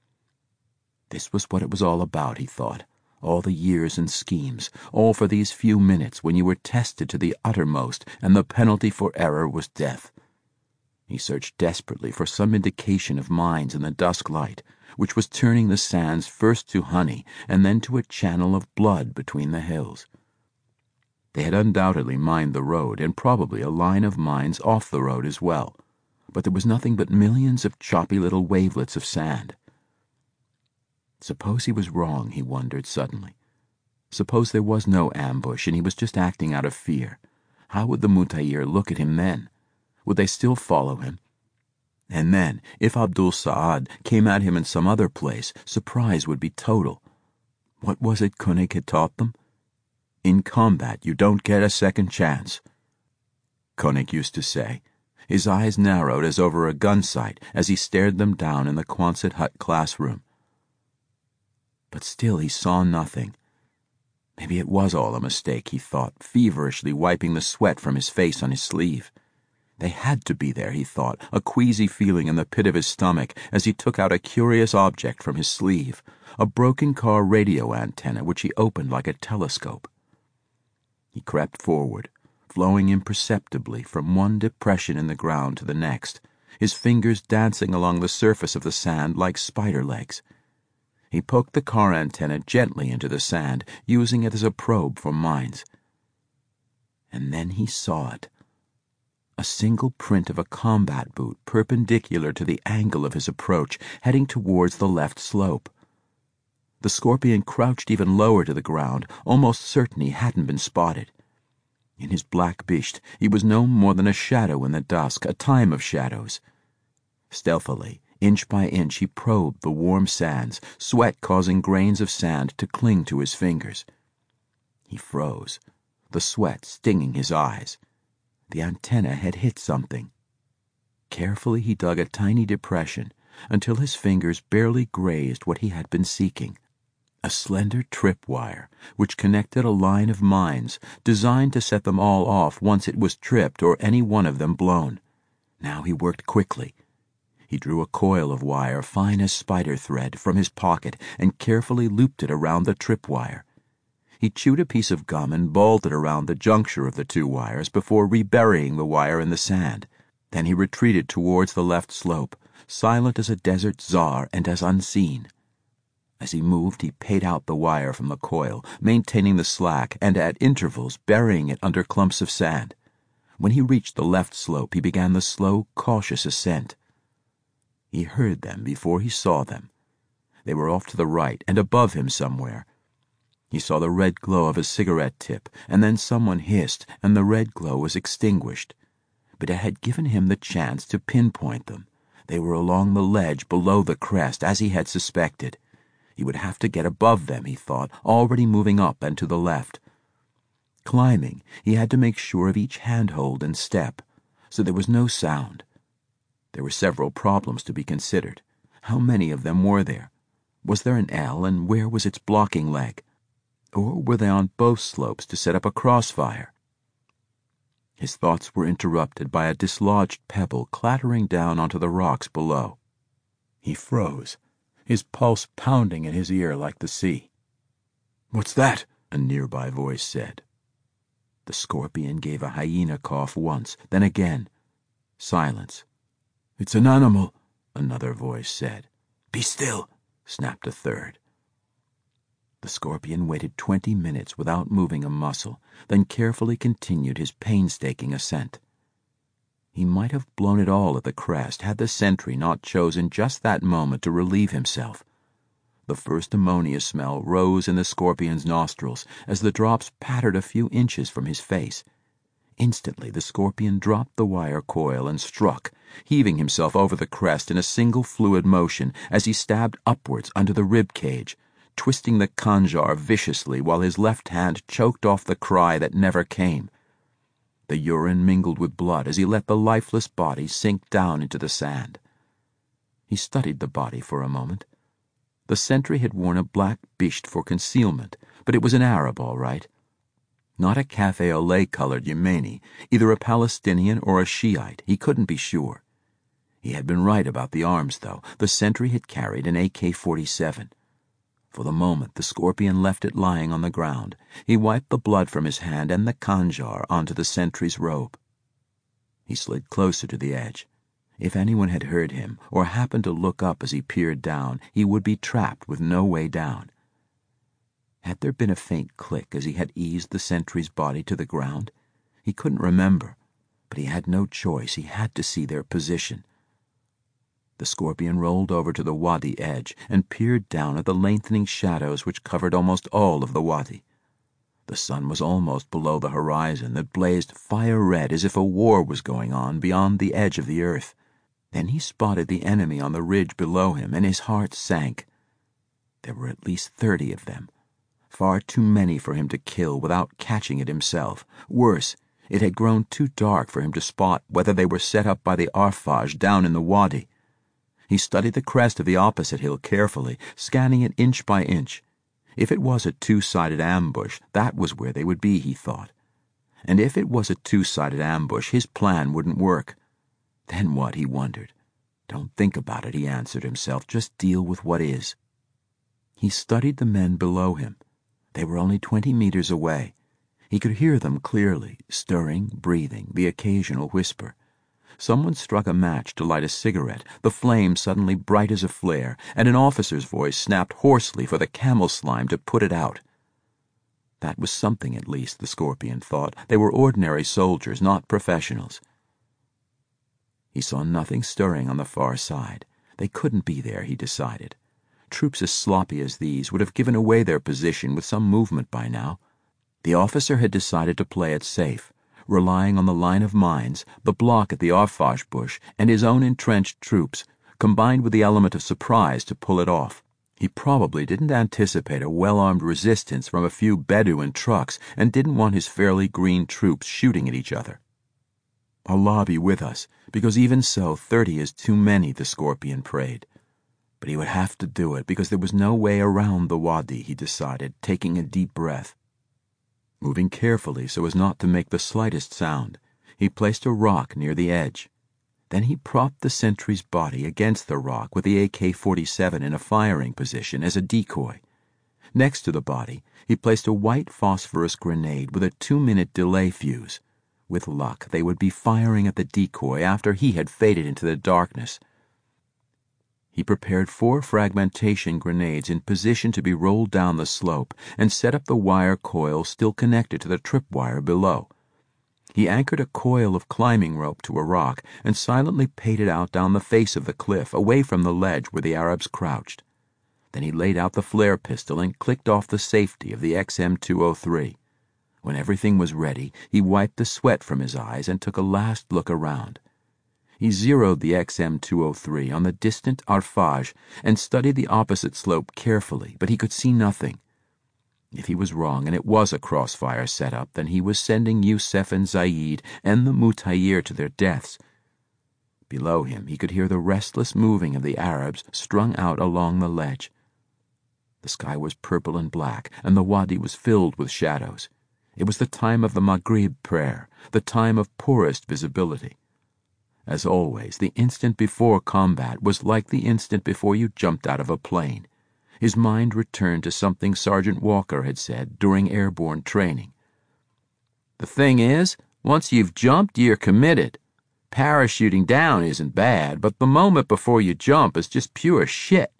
This was what it was all about, he thought. All the years and schemes, all for these few minutes when you were tested to the uttermost and the penalty for error was death. He searched desperately for some indication of mines in the dusk light, which was turning the sands first to honey and then to a channel of blood between the hills. They had undoubtedly mined the road and probably a line of mines off the road as well, but there was nothing but millions of choppy little wavelets of sand. Suppose he was wrong, he wondered suddenly. Suppose there was no ambush and he was just acting out of fear. How would the Mutayir look at him then? Would they still follow him? And then, if Abdul Saad came at him in some other place, surprise would be total. What was it Koenig had taught them? In combat, you don't get a second chance, Koenig used to say. His eyes narrowed as over a gun sight as he stared them down in the Quonset hut classroom. But still he saw nothing. Maybe it was all a mistake, he thought, feverishly wiping the sweat from his face on his sleeve. They had to be there, he thought, a queasy feeling in the pit of his stomach as he took out a curious object from his sleeve, a broken car radio antenna which he opened like a telescope. He crept forward, flowing imperceptibly from one depression in the ground to the next, his fingers dancing along the surface of the sand like spider legs. He poked the car antenna gently into the sand, using it as a probe for mines. And then he saw it. A single print of a combat boot perpendicular to the angle of his approach, heading towards the left slope. The scorpion crouched even lower to the ground, almost certain he hadn't been spotted. In his black bisht, he was no more than a shadow in the dusk, a time of shadows. Stealthily, inch by inch, he probed the warm sands, sweat causing grains of sand to cling to his fingers. He froze, the sweat stinging his eyes. The antenna had hit something. Carefully he dug a tiny depression, until his fingers barely grazed what he had been seeking. A slender tripwire, which connected a line of mines designed to set them all off once it was tripped or any one of them blown. Now he worked quickly. He drew a coil of wire fine as spider thread from his pocket and carefully looped it around the tripwire. He chewed a piece of gum and balled it around the juncture of the two wires before reburying the wire in the sand. Then he retreated towards the left slope, silent as a desert czar and as unseen. As he moved, he paid out the wire from the coil, maintaining the slack and at intervals burying it under clumps of sand. When he reached the left slope, he began the slow, cautious ascent. He heard them before he saw them. They were off to the right and above him somewhere. He saw the red glow of a cigarette tip, and then someone hissed, and the red glow was extinguished. But it had given him the chance to pinpoint them. They were along the ledge below the crest, as he had suspected. He would have to get above them, he thought, already moving up and to the left. Climbing, he had to make sure of each handhold and step, so there was no sound. There were several problems to be considered. How many of them were there? Was there an L, and where was its blocking leg? Or were they on both slopes to set up a crossfire? His thoughts were interrupted by a dislodged pebble clattering down onto the rocks below. He froze, his pulse pounding in his ear like the sea. "What's that?" a nearby voice said. The scorpion gave a hyena cough once, then again. Silence. "It's an animal," another voice said. "Be still," snapped a third. The scorpion waited twenty minutes without moving a muscle, then carefully continued his painstaking ascent. He might have blown it all at the crest had the sentry not chosen just that moment to relieve himself. The first ammonia smell rose in the scorpion's nostrils as the drops pattered a few inches from his face. Instantly the scorpion dropped the wire coil and struck, heaving himself over the crest in a single fluid motion as he stabbed upwards under the rib cage, twisting the khanjar viciously while his left hand choked off the cry that never came. The urine mingled with blood as he let the lifeless body sink down into the sand. He studied the body for a moment. The sentry had worn a black bisht for concealment, but it was an Arab all right. Not a cafe au lait-colored Yemeni, either a Palestinian or a Shiite, he couldn't be sure. He had been right about the arms, though. The sentry had carried an A K forty-seven. For the moment, the scorpion left it lying on the ground. He wiped the blood from his hand and the khanjar onto the sentry's robe. He slid closer to the edge. If anyone had heard him, or happened to look up as he peered down, he would be trapped with no way down. Had there been a faint click as he had eased the sentry's body to the ground? He couldn't remember, but he had no choice. He had to see their position. The scorpion rolled over to the wadi edge and peered down at the lengthening shadows which covered almost all of the wadi. The sun was almost below the horizon that blazed fire-red as if a war was going on beyond the edge of the earth. Then he spotted the enemy on the ridge below him, and his heart sank. There were at least thirty of them. Far too many for him to kill without catching it himself. Worse, it had grown too dark for him to spot whether they were set up by the Arfaj down in the wadi. He studied the crest of the opposite hill carefully, scanning it inch by inch. If it was a two-sided ambush, that was where they would be, he thought. And if it was a two-sided ambush, his plan wouldn't work. Then what, he wondered. Don't think about it, he answered himself. Just deal with what is. He studied the men below him. They were only twenty meters away. He could hear them clearly, stirring, breathing, the occasional whisper. Someone struck a match to light a cigarette, the flame suddenly bright as a flare, and an officer's voice snapped hoarsely for the camel slime to put it out. That was something, at least, the scorpion thought. They were ordinary soldiers, not professionals. He saw nothing stirring on the far side. They couldn't be there, he decided. Troops as sloppy as these would have given away their position with some movement by now. The officer had decided to play it safe, relying on the line of mines, the block at the Arfaj bush, and his own entrenched troops, combined with the element of surprise to pull it off. He probably didn't anticipate a well-armed resistance from a few Bedouin trucks and didn't want his fairly green troops shooting at each other. "Allah be with us," because even so, thirty is too many, the Scorpion prayed. But he would have to do it, because there was no way around the wadi, he decided, taking a deep breath. Moving carefully so as not to make the slightest sound, he placed a rock near the edge. Then he propped the sentry's body against the rock with the A K forty-seven in a firing position as a decoy. Next to the body, he placed a white phosphorus grenade with a two-minute delay fuse. With luck, they would be firing at the decoy after he had faded into the darkness. He prepared four fragmentation grenades in position to be rolled down the slope and set up the wire coil still connected to the tripwire below. He anchored a coil of climbing rope to a rock and silently paid it out down the face of the cliff, away from the ledge where the Arabs crouched. Then he laid out the flare pistol and clicked off the safety of the X M two oh three. When everything was ready, he wiped the sweat from his eyes and took a last look around. He zeroed the X M two oh three on the distant Arfaj and studied the opposite slope carefully, but he could see nothing. If he was wrong and it was a crossfire setup, then he was sending Youssef and Zaid and the Mutayir to their deaths. Below him, he could hear the restless moving of the Arabs strung out along the ledge. The sky was purple and black, and the wadi was filled with shadows. It was the time of the Maghrib prayer, the time of poorest visibility. As always, the instant before combat was like the instant before you jumped out of a plane. His mind returned to something Sergeant Walker had said during airborne training. The thing is, once you've jumped, you're committed. Parachuting down isn't bad, but the moment before you jump is just pure shit.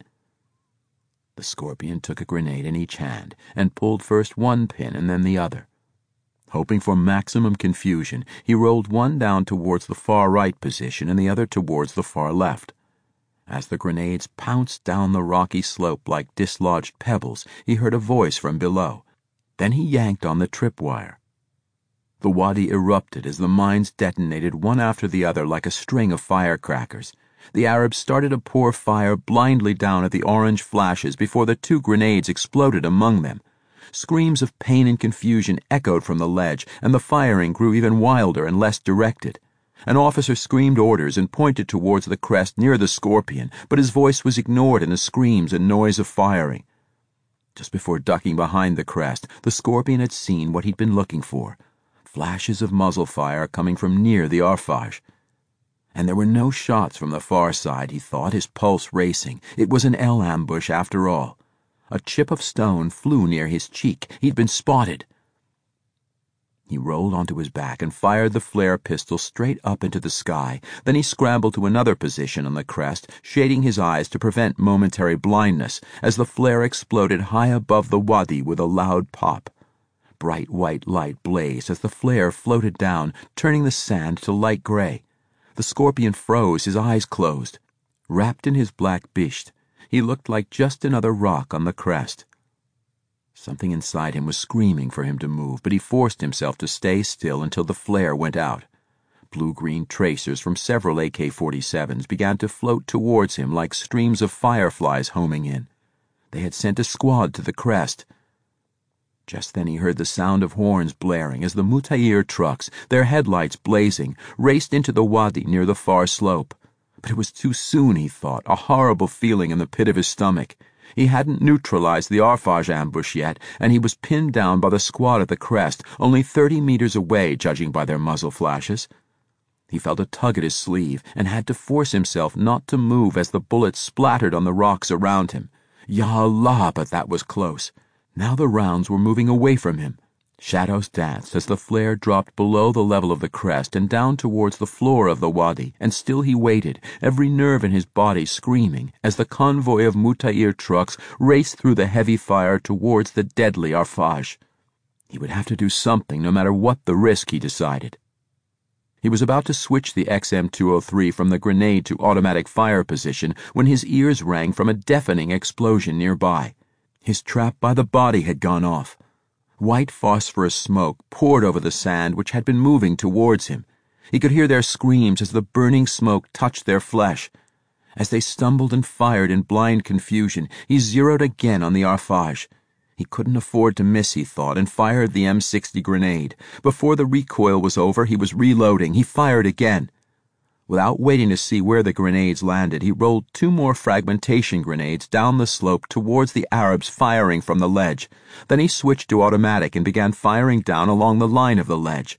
The Scorpion took a grenade in each hand and pulled first one pin and then the other. Hoping for maximum confusion, he rolled one down towards the far right position and the other towards the far left. As the grenades pounced down the rocky slope like dislodged pebbles, he heard a voice from below. Then he yanked on the tripwire. The wadi erupted as the mines detonated one after the other like a string of firecrackers. The Arabs started to pour fire blindly down at the orange flashes before the two grenades exploded among them. Screams of pain and confusion echoed from the ledge, and the firing grew even wilder and less directed. An officer screamed orders and pointed towards the crest near the Scorpion, but his voice was ignored in the screams and noise of firing. Just before ducking behind the crest, the Scorpion had seen what he'd been looking for. Flashes of muzzle fire coming from near the Arfaj. And there were no shots from the far side, he thought, his pulse racing. It was an L ambush after all. A chip of stone flew near his cheek. He'd been spotted. He rolled onto his back and fired the flare pistol straight up into the sky. Then he scrambled to another position on the crest, shading his eyes to prevent momentary blindness, as the flare exploded high above the wadi with a loud pop. Bright white light blazed as the flare floated down, turning the sand to light gray. The Scorpion froze, his eyes closed. Wrapped in his black bisht, he looked like just another rock on the crest. Something inside him was screaming for him to move, but he forced himself to stay still until the flare went out. Blue-green tracers from several A K forty-sevens began to float towards him like streams of fireflies homing in. They had sent a squad to the crest. Just then he heard the sound of horns blaring as the Mutayir trucks, their headlights blazing, raced into the wadi near the far slope. But it was too soon, he thought, a horrible feeling in the pit of his stomach. He hadn't neutralized the Arfaj ambush yet, and he was pinned down by the squad at the crest, only thirty meters away, judging by their muzzle flashes. He felt a tug at his sleeve and had to force himself not to move as the bullets splattered on the rocks around him. Ya Allah, but that was close. Now the rounds were moving away from him. Shadows danced as the flare dropped below the level of the crest and down towards the floor of the wadi, and still he waited, every nerve in his body screaming, as the convoy of Mutayir trucks raced through the heavy fire towards the deadly Arfaj. He would have to do something, no matter what the risk, he decided. He was about to switch the X M two oh three from the grenade to automatic fire position when his ears rang from a deafening explosion nearby. His trap by the body had gone off. White phosphorus smoke poured over the sand which had been moving towards him. He could hear their screams as the burning smoke touched their flesh. As they stumbled and fired in blind confusion, he zeroed again on the Arfaj. He couldn't afford to miss, he thought, and fired the M sixty grenade. Before the recoil was over, he was reloading. He fired again. Without waiting to see where the grenades landed, he rolled two more fragmentation grenades down the slope towards the Arabs firing from the ledge. Then he switched to automatic and began firing down along the line of the ledge.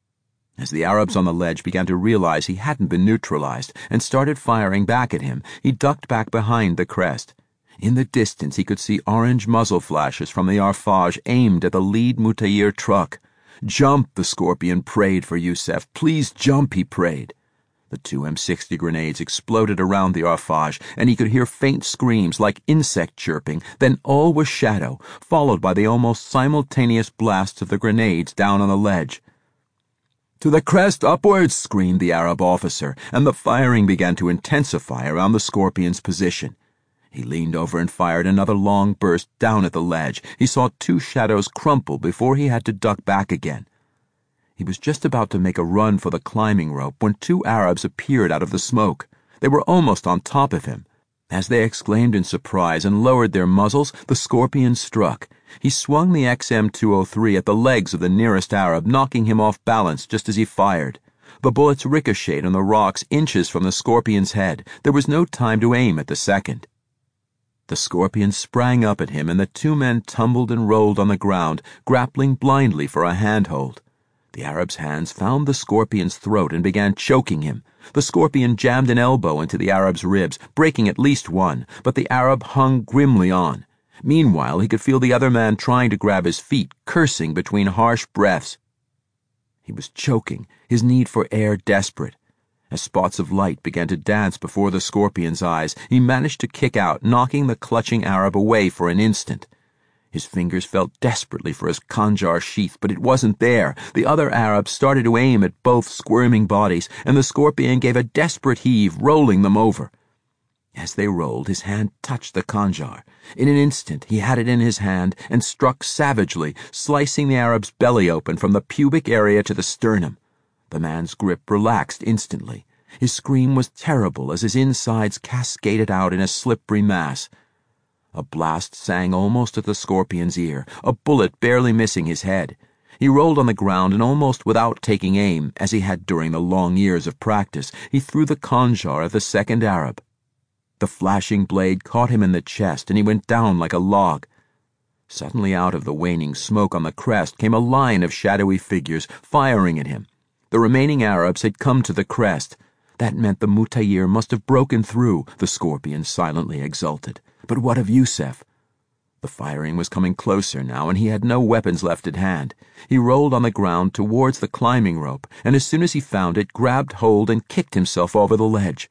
As the Arabs on the ledge began to realize he hadn't been neutralized and started firing back at him, he ducked back behind the crest. In the distance, he could see orange muzzle flashes from the Arfaj aimed at the lead Mutayir truck. "Jump," the Scorpion prayed for Yusef. "Please jump," he prayed. The two M sixty grenades exploded around the Arfaj, and he could hear faint screams like insect chirping. Then all was shadow, followed by the almost simultaneous blasts of the grenades down on the ledge. "To the crest, upwards!" screamed the Arab officer, and the firing began to intensify around the Scorpion's position. He leaned over and fired another long burst down at the ledge. He saw two shadows crumple before he had to duck back again. He was just about to make a run for the climbing rope when two Arabs appeared out of the smoke. They were almost on top of him. As they exclaimed in surprise and lowered their muzzles, the Scorpion struck. He swung the X M two oh three at the legs of the nearest Arab, knocking him off balance just as he fired. The bullets ricocheted on the rocks inches from the Scorpion's head. There was no time to aim at the second. The Scorpion sprang up at him, and the two men tumbled and rolled on the ground, grappling blindly for a handhold. The Arab's hands found the Scorpion's throat and began choking him. The Scorpion jammed an elbow into the Arab's ribs, breaking at least one, but the Arab hung grimly on. Meanwhile, he could feel the other man trying to grab his feet, cursing between harsh breaths. He was choking, his need for air desperate. As spots of light began to dance before the Scorpion's eyes, he managed to kick out, knocking the clutching Arab away for an instant. His fingers felt desperately for his khanjar sheath, but it wasn't there. The other Arabs started to aim at both squirming bodies, and the Scorpion gave a desperate heave, rolling them over. As they rolled, his hand touched the khanjar. In an instant, he had it in his hand and struck savagely, slicing the Arab's belly open from the pubic area to the sternum. The man's grip relaxed instantly. His scream was terrible as his insides cascaded out in a slippery mass. A blast sang almost at the Scorpion's ear, a bullet barely missing his head. He rolled on the ground, and almost without taking aim, as he had during the long years of practice, he threw the khanjar at the second Arab. The flashing blade caught him in the chest, and he went down like a log. Suddenly, out of the waning smoke on the crest came a line of shadowy figures, firing at him. The remaining Arabs had come to the crest. That meant the Mutayir must have broken through, the Scorpion silently exulted. But what of Yusef? The firing was coming closer now, and he had no weapons left at hand. He rolled on the ground towards the climbing rope, and as soon as he found it, grabbed hold and kicked himself over the ledge.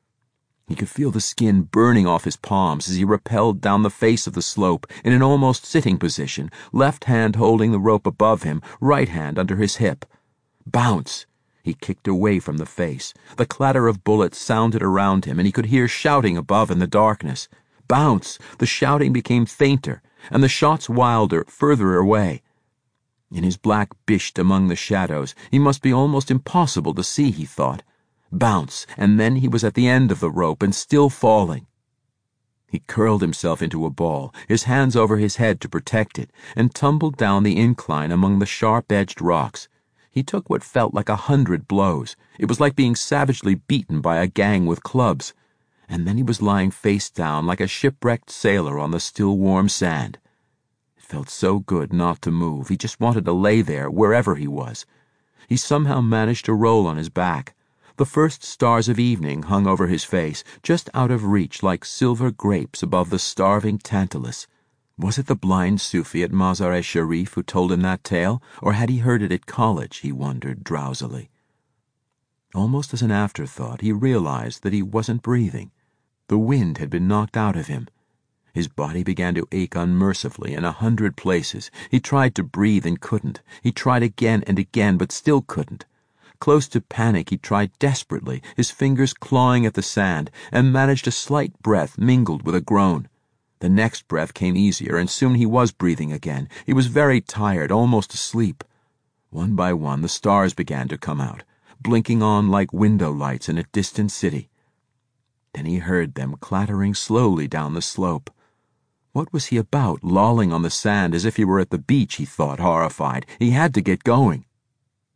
He could feel the skin burning off his palms as he rappelled down the face of the slope in an almost sitting position, left hand holding the rope above him, right hand under his hip. Bounce! He kicked away from the face. The clatter of bullets sounded around him, and he could hear shouting above in the darkness. Bounce! The shouting became fainter, and the shots wilder, further away. In his black bisht among the shadows, he must be almost impossible to see, he thought. Bounce, and then he was at the end of the rope and still falling. He curled himself into a ball, his hands over his head to protect it, and tumbled down the incline among the sharp-edged rocks. He took what felt like a hundred blows. It was like being savagely beaten by a gang with clubs. And then he was lying face down like a shipwrecked sailor on the still warm sand. It felt so good not to move. He just wanted to lay there, wherever he was. He somehow managed to roll on his back. The first stars of evening hung over his face, just out of reach like silver grapes above the starving Tantalus. Was it the blind Sufi at Mazar-e-Sharif who told him that tale, or had he heard it at college, he wondered drowsily. Almost as an afterthought, he realized that he wasn't breathing. The wind had been knocked out of him. His body began to ache unmercifully in a hundred places. He tried to breathe and couldn't. He tried again and again, but still couldn't. Close to panic, he tried desperately, his fingers clawing at the sand, and managed a slight breath mingled with a groan. The next breath came easier, and soon he was breathing again. He was very tired, almost asleep. One by one, the stars began to come out, blinking on like window lights in a distant city. Then he heard them clattering slowly down the slope. What was he about, lolling on the sand as if he were at the beach, he thought, horrified. He had to get going.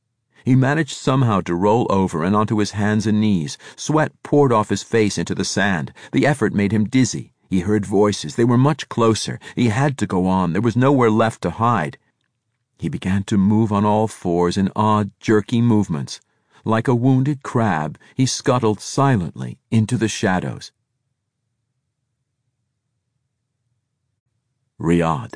He managed somehow to roll over and onto his hands and knees. Sweat poured off his face into the sand. The effort made him dizzy. He heard voices. They were much closer. He had to go on. There was nowhere left to hide. He began to move on all fours in odd, jerky movements. Like a wounded crab, he scuttled silently into the shadows. Riyadh.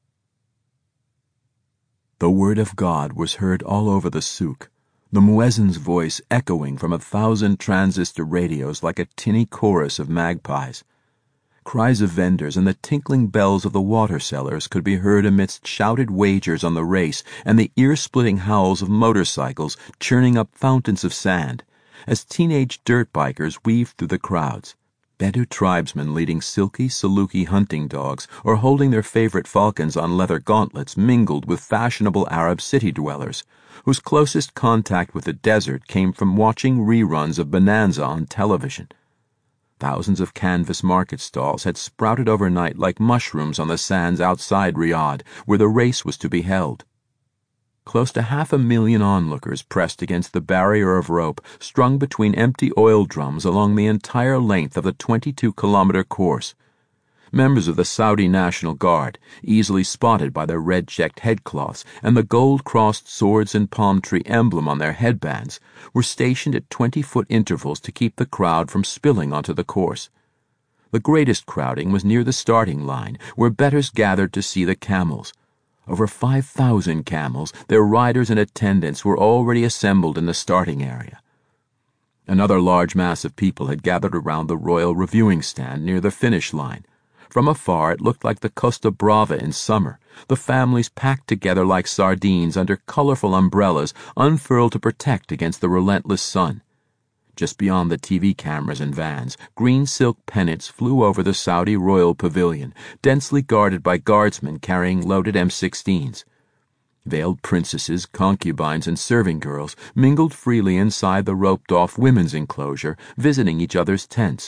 The word of God was heard all over the souk, the muezzin's voice echoing from a thousand transistor radios like a tinny chorus of magpies. Cries of vendors and the tinkling bells of the water sellers could be heard amidst shouted wagers on the race and the ear-splitting howls of motorcycles churning up fountains of sand, as teenage dirt bikers weaved through the crowds. Bedou tribesmen leading silky Saluki hunting dogs or holding their favorite falcons on leather gauntlets mingled with fashionable Arab city dwellers, whose closest contact with the desert came from watching reruns of Bonanza on television. Thousands of canvas market stalls had sprouted overnight like mushrooms on the sands outside Riyadh, where the race was to be held. Close to half a million onlookers pressed against the barrier of rope strung between empty oil drums along the entire length of the twenty-two kilometer course. Members of the Saudi National Guard, easily spotted by their red-checked headcloths and the gold-crossed swords and palm tree emblem on their headbands, were stationed at twenty-foot intervals to keep the crowd from spilling onto the course. The greatest crowding was near the starting line, where bettors gathered to see the camels. Over five thousand camels, their riders and attendants, were already assembled in the starting area. Another large mass of people had gathered around the royal reviewing stand near the finish line. From afar it looked like the Costa Brava in summer, the families packed together like sardines under colorful umbrellas unfurled to protect against the relentless sun. Just beyond the T V cameras and vans, green silk pennants flew over the Saudi royal pavilion, densely guarded by guardsmen carrying loaded M sixteens. Veiled princesses, concubines, and serving girls mingled freely inside the roped-off women's enclosure, visiting each other's tents.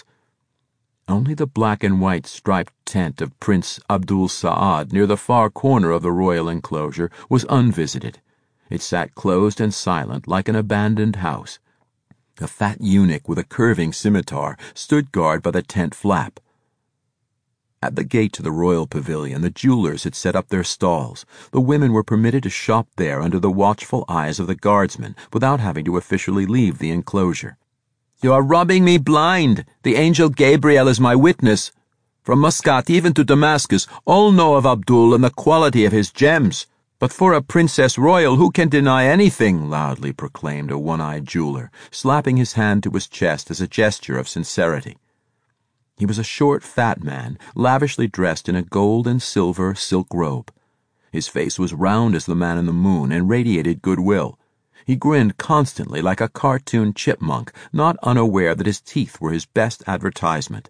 Only the black and white striped tent of Prince Abdul Saad near the far corner of the royal enclosure was unvisited. It sat closed and silent like an abandoned house. A fat eunuch with a curving scimitar stood guard by the tent flap. At the gate to the royal pavilion, the jewelers had set up their stalls. The women were permitted to shop there under the watchful eyes of the guardsmen without having to officially leave the enclosure. "You are robbing me blind. The angel Gabriel is my witness. From Muscat even to Damascus, all know of Abdul and the quality of his gems. But for a princess royal, who can deny anything?" loudly proclaimed a one-eyed jeweler, slapping his hand to his chest as a gesture of sincerity. He was a short, fat man, lavishly dressed in a gold and silver silk robe. His face was round as the man in the moon and radiated goodwill. He grinned constantly like a cartoon chipmunk, not unaware that his teeth were his best advertisement.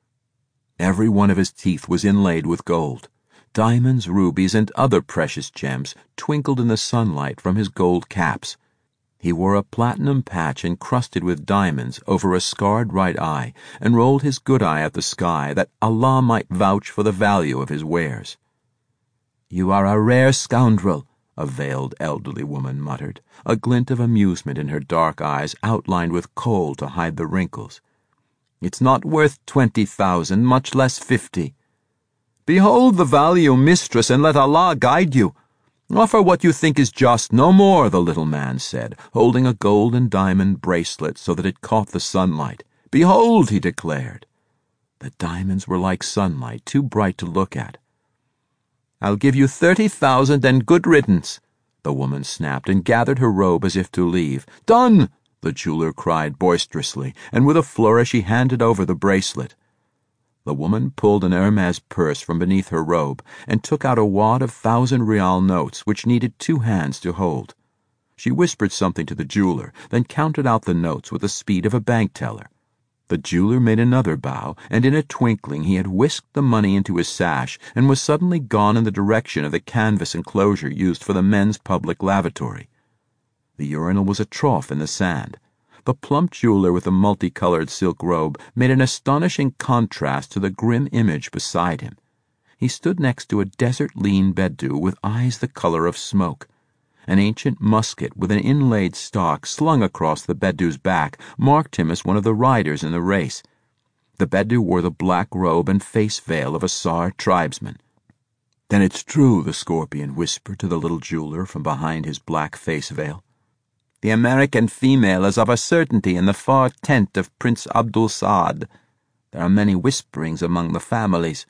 Every one of his teeth was inlaid with gold. Diamonds, rubies, and other precious gems twinkled in the sunlight from his gold caps. He wore a platinum patch encrusted with diamonds over a scarred right eye and rolled his good eye at the sky that Allah might vouch for the value of his wares. "You are a rare scoundrel," a veiled elderly woman muttered, a glint of amusement in her dark eyes outlined with kohl to hide the wrinkles. "It's not worth twenty thousand, much less fifty. Behold the value, mistress, and let Allah guide you. Offer what you think is just, no more," the little man said, holding a gold and diamond bracelet so that it caught the sunlight. "Behold," he declared. The diamonds were like sunlight, too bright to look at. "I'll give you thirty thousand and good riddance," the woman snapped and gathered her robe as if to leave. "Done!" the jeweler cried boisterously, and with a flourish he handed over the bracelet. The woman pulled an Hermes purse from beneath her robe and took out a wad of thousand rial notes which needed two hands to hold. She whispered something to the jeweler, then counted out the notes with the speed of a bank teller. The jeweler made another bow, and in a twinkling he had whisked the money into his sash and was suddenly gone in the direction of the canvas enclosure used for the men's public lavatory. The urinal was a trough in the sand. The plump jeweler with the multicolored silk robe made an astonishing contrast to the grim image beside him. He stood next to a desert-lean Bedou with eyes the color of smoke. An ancient musket with an inlaid stock slung across the Bedou's back marked him as one of the riders in the race. The Bedou wore the black robe and face veil of a Sar tribesman. "Then it's true," the Scorpion whispered to the little jeweler from behind his black face veil. "The American female is of a certainty in the far tent of Prince Abdul Saad. There are many whisperings among the families.